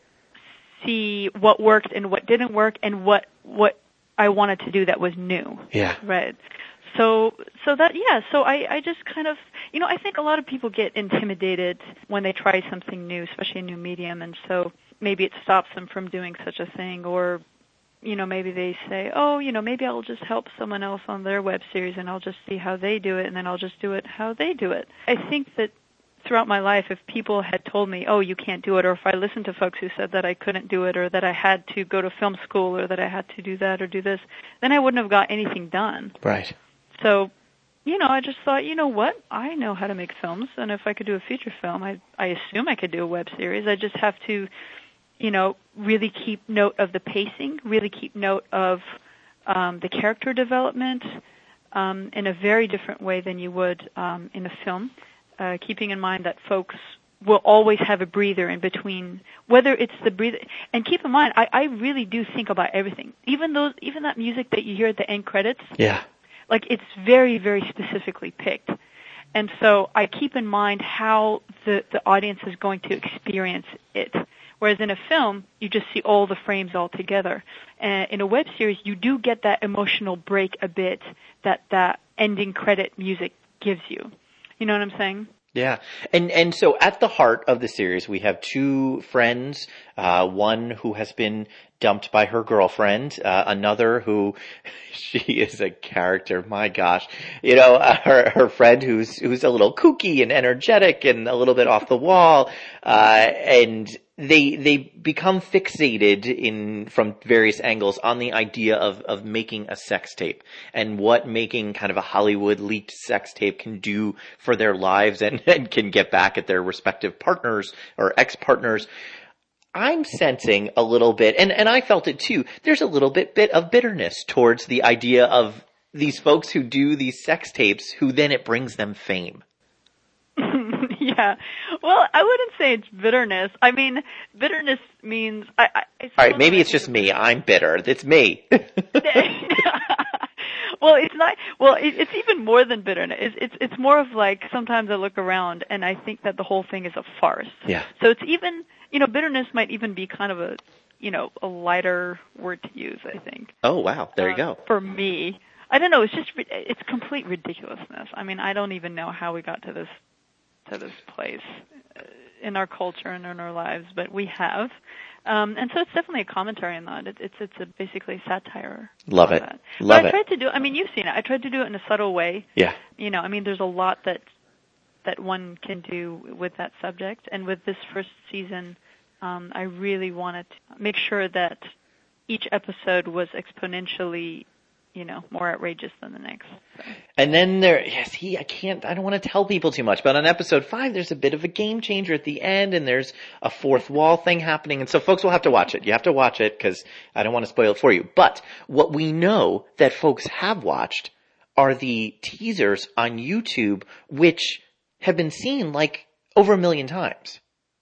S4: see what worked and what didn't work, and what, what I wanted to do that was new.
S1: Yeah.
S4: Right. So, so that, yeah, so I, I just kind of, you know, I think a lot of people get intimidated when they try something new, especially a new medium, and so maybe it stops them from doing such a thing, or, you know, maybe they say, oh, you know, maybe I'll just help someone else on their web series and I'll just see how they do it, and then I'll just do it how they do it. I think that throughout my life, if people had told me, oh, you can't do it, or if I listened to folks who said that I couldn't do it, or that I had to go to film school, or that I had to do that or do this, then I wouldn't have got anything done.
S1: Right.
S4: So, you know, I just thought, you know what, I know how to make films, and if I could do a feature film, I, I assume I could do a web series. I just have to, you know, really keep note of the pacing, really keep note of um, the character development um, in a very different way than you would um, in a film, uh, keeping in mind that folks will always have a breather in between, whether it's the breather. And keep in mind, I, I really do think about everything. Even those, even that music that you hear at the end credits.
S1: Yeah.
S4: Like, it's very, very specifically picked. And so I keep in mind how the, the audience is going to experience it. Whereas in a film, you just see all the frames all together. And in a web series, you do get that emotional break a bit that that ending credit music gives you. You know what I'm saying?
S1: Yeah. And and so at the heart of the series, we have two friends, uh, one who has been dumped by her girlfriend, uh, another who, she is a character, my gosh. You know, uh, her, her friend who's, who's a little kooky and energetic and a little bit off the wall, uh, and they, they become fixated in, from various angles on the idea of, of making a sex tape and what making kind of a Hollywood leaked sex tape can do for their lives and, and can get back at their respective partners or ex-partners. I'm sensing a little bit, and, and I felt it too, there's a little bit, bit of bitterness towards the idea of these folks who do these sex tapes who then it brings them fame.
S4: Yeah. Well, I wouldn't say it's bitterness. I mean, bitterness means... I, I, I
S1: All right, maybe it's just me. I'm bitter. It's me.
S4: Well, it's not. Well, it, it's even more than bitterness. It's, it's it's more of like sometimes I look around and I think that the whole thing is a farce.
S1: Yeah.
S4: So it's even, you know, bitterness might even be kind of a, you know, a lighter word to use, I think.
S1: Oh wow, there you
S4: uh,
S1: go.
S4: For me, I don't know. It's just it's complete ridiculousness. I mean, I don't even know how we got to this to this place in our culture and in our lives, but we have. Um, and so it's definitely a commentary on that. It, it's it's a basically satire.
S1: Love it.
S4: That.
S1: Love
S4: but I
S1: it.
S4: tried to do. I mean, you've seen it. I tried to do it in a subtle way.
S1: Yeah.
S4: You know, I mean, there's a lot that that one can do with that subject. And with this first season, um, I really wanted to make sure that each episode was exponentially, you know, more outrageous than the next. So.
S1: And then there, yes, he, I can't, I don't want to tell people too much, but on episode five, there's a bit of a game changer at the end, and there's a fourth wall thing happening, and so folks will have to watch it. You have to watch it, because I don't want to spoil it for you. But what we know that folks have watched are the teasers on YouTube, which have been seen like over a million times.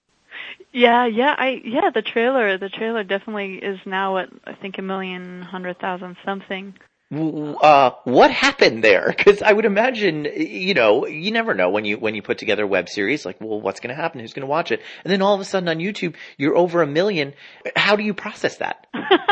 S4: Yeah, yeah, I yeah, the trailer, the trailer definitely is now at I think a million, hundred thousand something.
S1: Uh, what happened there? Because I would imagine, you know, you never know when you when you put together a web series. Like, well, what's going to happen? Who's going to watch it? And then all of a sudden on YouTube, you're over a million. How do you process that?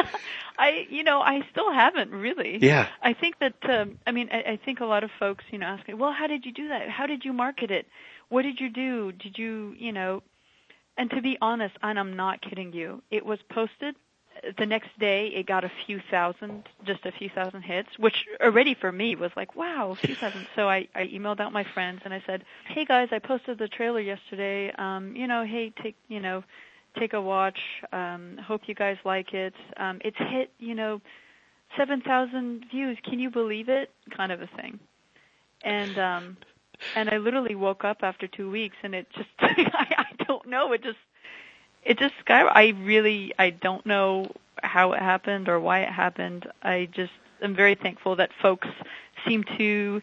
S4: I, you know, I still haven't really.
S1: Yeah.
S4: I think that, um, I mean, I, I think a lot of folks, you know, ask me, well, how did you do that? How did you market it? What did you do? Did you, you know? And to be honest, and I'm not kidding you, it was posted. The next day, it got a few thousand, just a few thousand hits, which already for me was like, wow, a few thousand. So I, I emailed out my friends and I said, hey guys, I posted the trailer yesterday. Um, you know, hey, take, you know, take a watch. Um, hope you guys like it. Um, it's hit, you know, seven thousand views. Can you believe it? Kind of a thing. And, um, and I literally woke up after two weeks and it just, I, I don't know, it just, It just sky. I really, I don't know how it happened or why it happened. I just am very thankful that folks seem to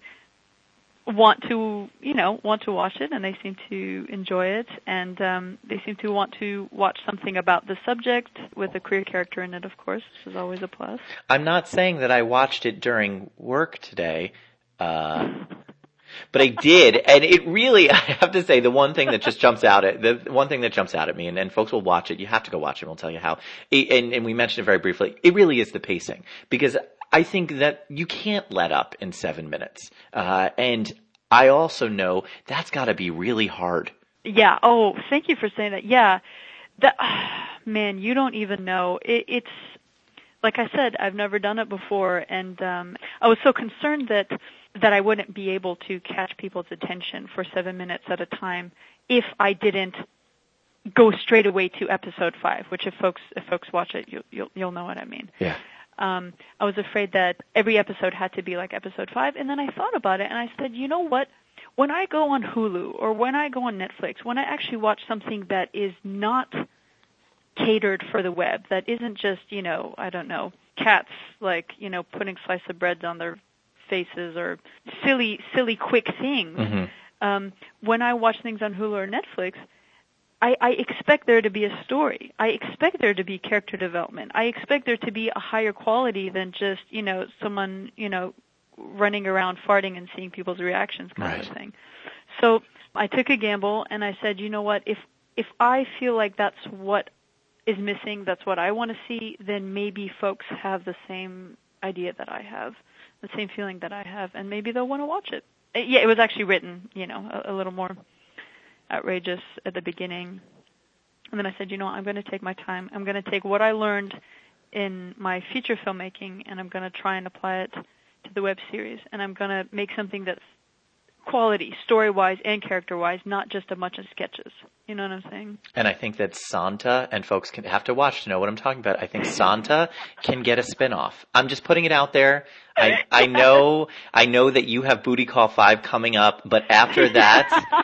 S4: want to, you know, want to watch it, and they seem to enjoy it, and um, they seem to want to watch something about the subject with a queer character in it, of course, which is always a plus.
S1: I'm not saying that I watched it during work today. Uh, But I did, and it really, I have to say, the one thing that just jumps out at, the one thing that jumps out at me, and, and folks will watch it, you have to go watch it, and we'll tell you how, it, and, and we mentioned it very briefly, it really is the pacing, because I think that you can't let up in seven minutes, uh, and I also know that's gotta be really hard.
S4: Yeah, oh, thank you for saying that, yeah, that, man, you don't even know, it, it's, like I said, I've never done it before, and um, I was so concerned that that I wouldn't be able to catch people's attention for seven minutes at a time if I didn't go straight away to episode five. Which, if folks if folks watch it, you, you'll you'll know what I mean.
S1: Yeah.
S4: Um, I was afraid that every episode had to be like episode five, and then I thought about it, and I said, you know what? When I go on Hulu or when I go on Netflix, when I actually watch something that is not catered for the web, that isn't just, you know, I don't know, cats, like, you know, putting slice of bread on their faces or silly, silly, quick things.
S1: Mm-hmm.
S4: Um, when I watch things on Hulu or Netflix, I, I expect there to be a story. I expect there to be character development. I expect there to be a higher quality than just, you know, someone, you know, running around farting and seeing people's reactions kind
S1: right.
S4: of thing. So I took a gamble and I said, you know what, if if I feel like that's what is missing, that's what I want to see, then maybe folks have the same idea that I have, the same feeling that I have, and maybe they'll want to watch it. Yeah, it was actually written, you know, a, a little more outrageous at the beginning. And then I said, you know, I'm going to take my time. I'm going to take what I learned in my feature filmmaking, and I'm going to try and apply it to the web series. And I'm going to make something that's quality, story-wise and character-wise, not just a bunch of sketches. You know what I'm saying?
S1: And I think that Santa, and folks can have to watch to know what I'm talking about, I think Santa can get a spin-off. I'm just putting it out there. I I know I know that you have Booty Call five coming up, but after that,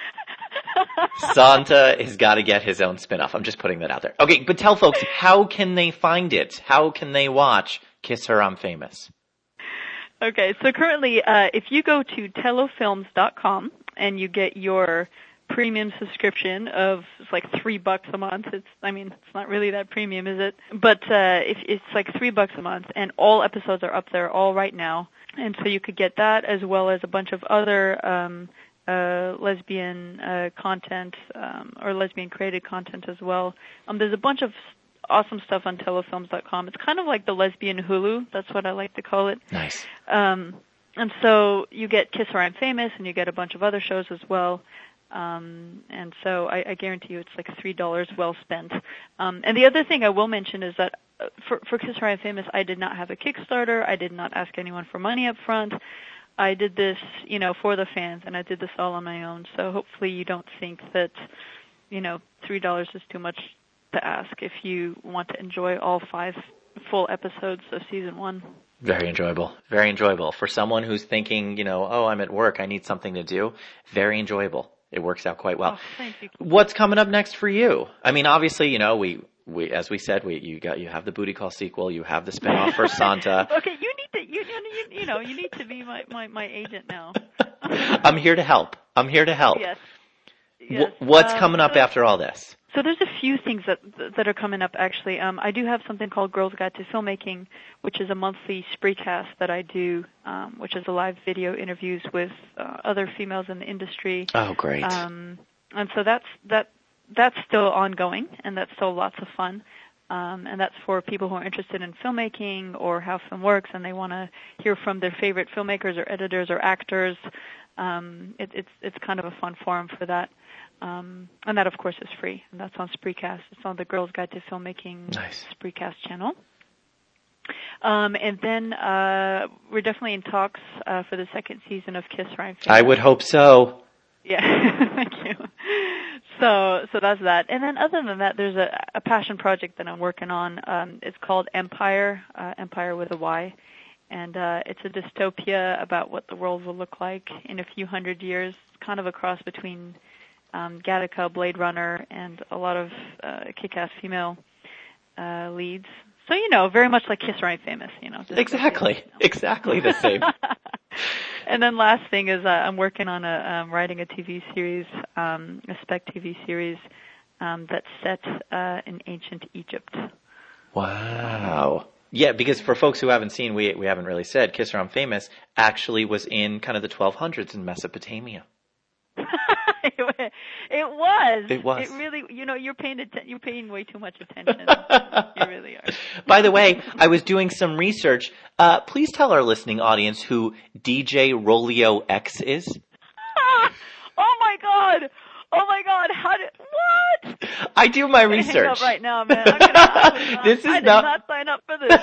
S1: Santa has got to get his own spin-off. I'm just putting that out there. Okay, but tell folks, how can they find it? How can they watch Kiss Her, I'm Famous?
S4: Okay, so currently, uh, if you go to telofilms dot com and you get your premium subscription of, it's like three bucks a month. It's, I mean, it's not really that premium, is it? But, uh, if it's like three bucks a month, and all episodes are up there all right now. And so you could get that as well as a bunch of other, um, uh, lesbian, uh, content, um, or lesbian created content as well. Um, there's a bunch of awesome stuff on telofilms dot com. It's kind of like the lesbian Hulu. That's what I like to call it.
S1: Nice.
S4: Um, and so you get Kiss Her, I'm Famous, and you get a bunch of other shows as well. Um, and so I, I guarantee you it's like three dollars well spent. Um, and the other thing I will mention is that for, for Kiss Her, I'm Famous, I did not have a Kickstarter. I did not ask anyone for money up front. I did this, you know, for the fans, and I did this all on my own. So hopefully you don't think that, you know, three dollars is too much to ask if you want to enjoy all five full episodes of season one.
S1: Very enjoyable. Very enjoyable. For someone who's thinking, you know, oh, I'm at work, I need something to do, very enjoyable. It works out quite well.
S4: Oh, thank you.
S1: What's coming up next for you? I mean, obviously, you know, we, we as we said, we you got you have the Booty Call sequel, you have the spinoff for Santa.
S4: Okay, you need to you, you you know you need to be my, my, my agent now.
S1: I'm here to help. I'm here to help.
S4: Yes. yes.
S1: W- what's
S4: um,
S1: coming up
S4: so,
S1: after all this?
S4: So there's a few things that that are coming up, actually. Um, I do have something called Girls Guide to Filmmaking, which is a monthly spreecast that I do, um, which is a live video interviews with uh, other females in the industry.
S1: Oh, great.
S4: Um, and so that's that that's still ongoing, and that's still lots of fun. Um, and that's for people who are interested in filmmaking or how film works, and they want to hear from their favorite filmmakers or editors or actors. Um, it, it's it's kind of a fun forum for that. Um, and that, of course, is free. And that's on Spreecast. It's on the Girls Guide to Filmmaking
S1: nice.
S4: Spreecast channel. Um, and then uh, we're definitely in talks uh, for the second season of Kiss Her, I'm Famous.
S1: I would hope so.
S4: Yeah, thank you. So, so that's that. And then other than that, there's a, a passion project that I'm working on. Um, it's called Empire, uh, Empire with a Y. And uh, it's a dystopia about what the world will look like in a few hundred years. It's kind of a cross between Um, Gattaca, Blade Runner, and a lot of uh, kick-ass female uh, leads. So, you know, very much like Kiss Her, I'm Famous, you know.
S1: Exactly. You know. Exactly the same.
S4: And then last thing is uh, I'm working on a um, writing a T V series, um, a spec T V series um, that's set uh, in ancient Egypt.
S1: Wow. Yeah, because for folks who haven't seen, we we haven't really said, Kiss Her, I'm Famous actually was in kind of the twelve hundreds in Mesopotamia.
S4: It was.
S1: It was.
S4: It really, you know, you're paying atten- you're paying way too much attention. You really are.
S1: By the way, I was doing some research. Uh, please tell our listening audience who D J Rolio X is.
S4: Oh my God! Oh my God! How did what?
S1: I do my
S4: I'm
S1: research.
S4: hang up right now, man. I'm gonna, I not,
S1: this is
S4: I did
S1: not...
S4: not sign up for this.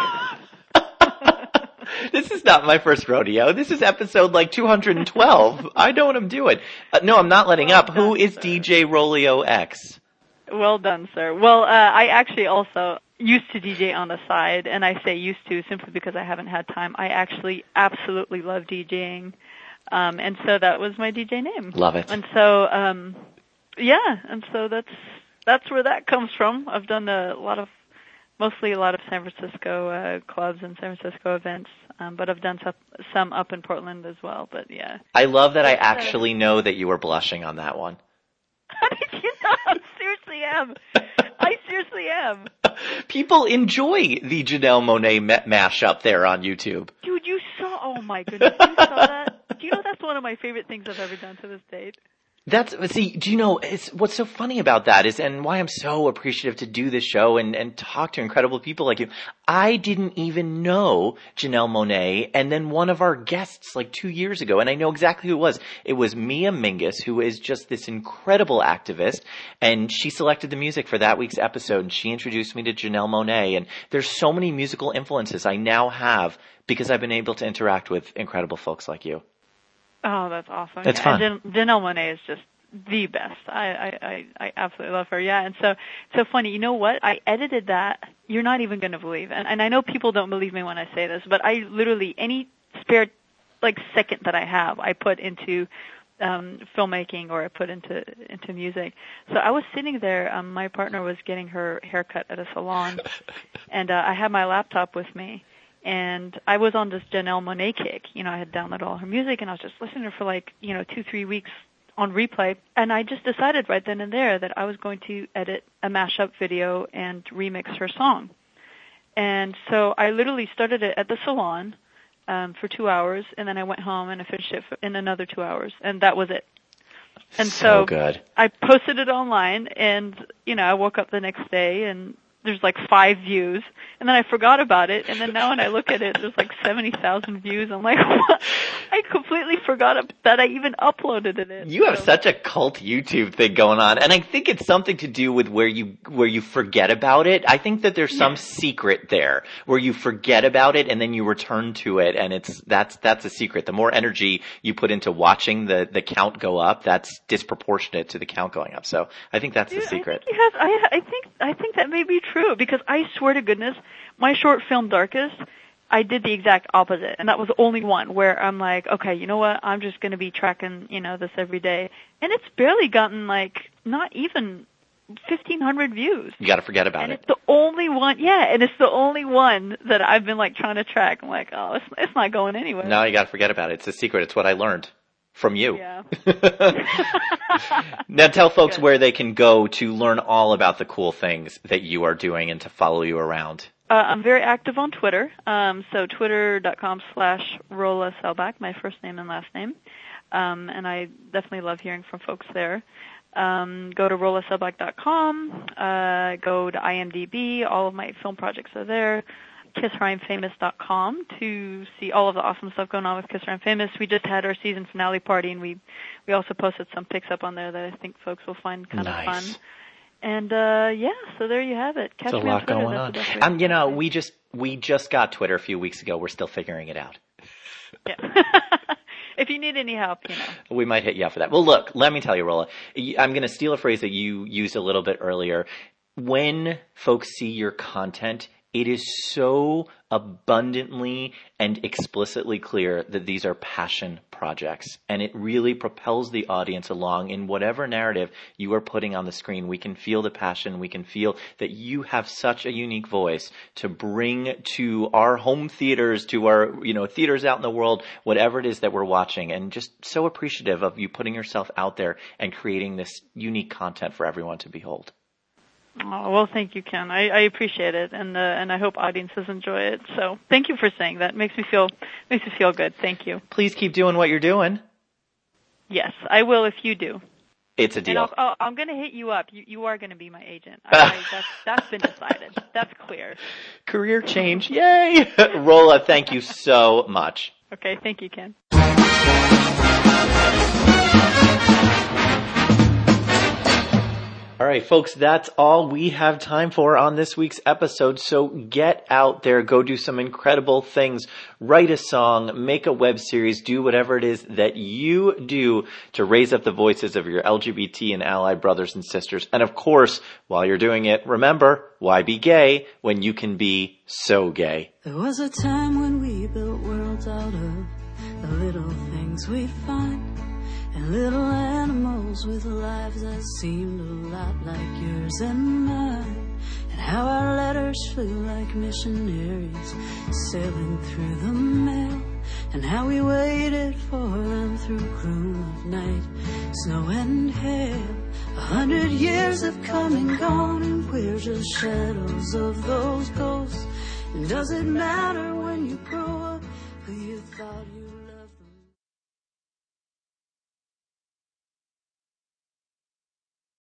S1: This is not my first rodeo. This is episode like two hundred twelve. I know what I'm doing. Uh, no, I'm not letting
S4: well
S1: up.
S4: Done,
S1: Who is
S4: sir.
S1: D J Rolio X?
S4: Well done, sir. Well, uh, I actually also used to D J on the side, and I say used to simply because I haven't had time. I actually absolutely love DJing, um, and so that was my D J name.
S1: Love it.
S4: And so, um, yeah, and so that's that's where that comes from. I've done a lot of, mostly a lot of San Francisco uh, clubs and San Francisco events, um, but I've done some, some up in Portland as well. But yeah,
S1: I love that I
S4: It's, uh,
S1: actually know that you were blushing on that one.
S4: how did you know? I seriously am. I seriously am.
S1: People enjoy the Janelle Monáe ma- mashup there on YouTube.
S4: Dude, you saw, oh my goodness, you saw that? Do you know that's one of my favorite things I've ever done to this date?
S1: That's, see, do you know, it's, what's so funny about that is, and why I'm so appreciative to do this show and, and talk to incredible people like you. I didn't even know Janelle Monáe, and then one of our guests like two years ago, and I know exactly who it was. It was Mia Mingus, who is just this incredible activist, and she selected the music for that week's episode, and she introduced me to Janelle Monáe, and there's so many musical influences I now have because I've been able to interact with incredible folks like you.
S4: Oh, that's awesome.
S1: It's fun.
S4: And Jan- Janelle Monáe is just the best. I, I, I, I absolutely love her. Yeah. And so, so funny. You know what? I edited that. You're not even going to believe. And, and I know people don't believe me when I say this, but I literally, any spare, like, second that I have, I put into, um, filmmaking or I put into, into music. So I was sitting there. Um, my partner was getting her haircut at a salon and, uh, I had my laptop with me. And I was on this Janelle Monáe kick. You know, I had downloaded all her music, and I was just listening to her for like, you know, two, three weeks on replay. And I just decided right then and there that I was going to edit a mashup video and remix her song. And so I literally started it at the salon um, for two hours, and then I went home and I finished it in another two hours, and that was it. And so,
S1: so good.
S4: I posted it online, and, you know, I woke up the next day, and there's like five views, and then I forgot about it, and then now when I look at it, there's like seventy thousand views. I'm like, what? I completely forgot that I even uploaded it.
S1: You have
S4: so.
S1: such a cult YouTube thing going on, and I think it's something to do with where you where you forget about it. I think that there's some yeah. secret there where you forget about it and then you return to it, and it's that's that's a secret. The more energy you put into watching the the count go up, that's disproportionate to the count going up. So I think that's
S4: Dude,
S1: the secret.
S4: I think, has, I, I think I think that may be true, because I swear to goodness, my short film Darkest, I did the exact opposite, and that was the only one where I'm like, okay, you know what, I'm just going to be tracking, you know, this every day, and it's barely gotten like not even fifteen hundred views.
S1: You got to forget about
S4: and
S1: it.
S4: It's the only one, yeah, and it's the only one that I've been like trying to track. I'm like, oh, it's it's not going anywhere.
S1: No, you got to forget about it. It's a secret. It's what I learned from you.
S4: Yeah.
S1: Now tell folks
S4: Good.
S1: where they can go to learn all about the cool things that you are doing and to follow you around.
S4: Uh, I'm very active on Twitter, um, so twitter.com slash Rolla Selbach, my first name and last name, um, and I definitely love hearing from folks there. Um, go to rolla selbach dot com, uh, go to IMDb, all of my film projects are there. kiss her I'm famous dot com to see all of the awesome stuff going on with Kiss Her I'm Famous. We just had our season finale party, and we, we also posted some pics up on there that I think folks will find kind
S1: nice.
S4: of fun. And, uh, yeah, so there you have it. Catch
S1: There's a
S4: me
S1: lot
S4: on Twitter.
S1: going on. Um, you know, we just, we just got Twitter a few weeks ago. We're still figuring it out.
S4: Yeah. If you need any help, you know.
S1: We might hit you up for that. Well, look, let me tell you, Rolla, I'm going to steal a phrase that you used a little bit earlier. When folks see your content, it is so abundantly and explicitly clear that these are passion projects, and it really propels the audience along in whatever narrative you are putting on the screen. We can feel the passion. We can feel that you have such a unique voice to bring to our home theaters, to our, you know, theaters out in the world, whatever it is that we're watching, and just so appreciative of you putting yourself out there and creating this unique content for everyone to behold.
S4: Oh, well, thank you, Ken. I, I appreciate it, and uh, and I hope audiences enjoy it. So, thank you for saying that. It makes me feel makes me feel good. Thank you.
S1: Please keep doing what you're doing.
S4: Yes, I will if you do.
S1: It's a deal.
S4: And I'll, oh, I'm going to hit you up. You, you are going to be my agent. I, I, that's, that's been decided. That's clear.
S1: Career change. Yay! Rolla, thank you so much.
S4: Okay, thank you, Ken.
S1: All right, folks, that's all we have time for on this week's episode. So get out there, go do some incredible things, write a song, make a web series, do whatever it is that you do to raise up the voices of your L G B T and allied brothers and sisters. And of course, while you're doing it, remember, why be gay when you can be so gay?
S3: There was a time when we built worlds out of the little things we find. And little animals with lives that seemed a lot like yours and mine. And how our letters flew like missionaries sailing through the mail. And how we waited for them through gloom of night, snow and hail. A hundred years have come and gone, and we're just shadows of those ghosts. And does it matter when you grow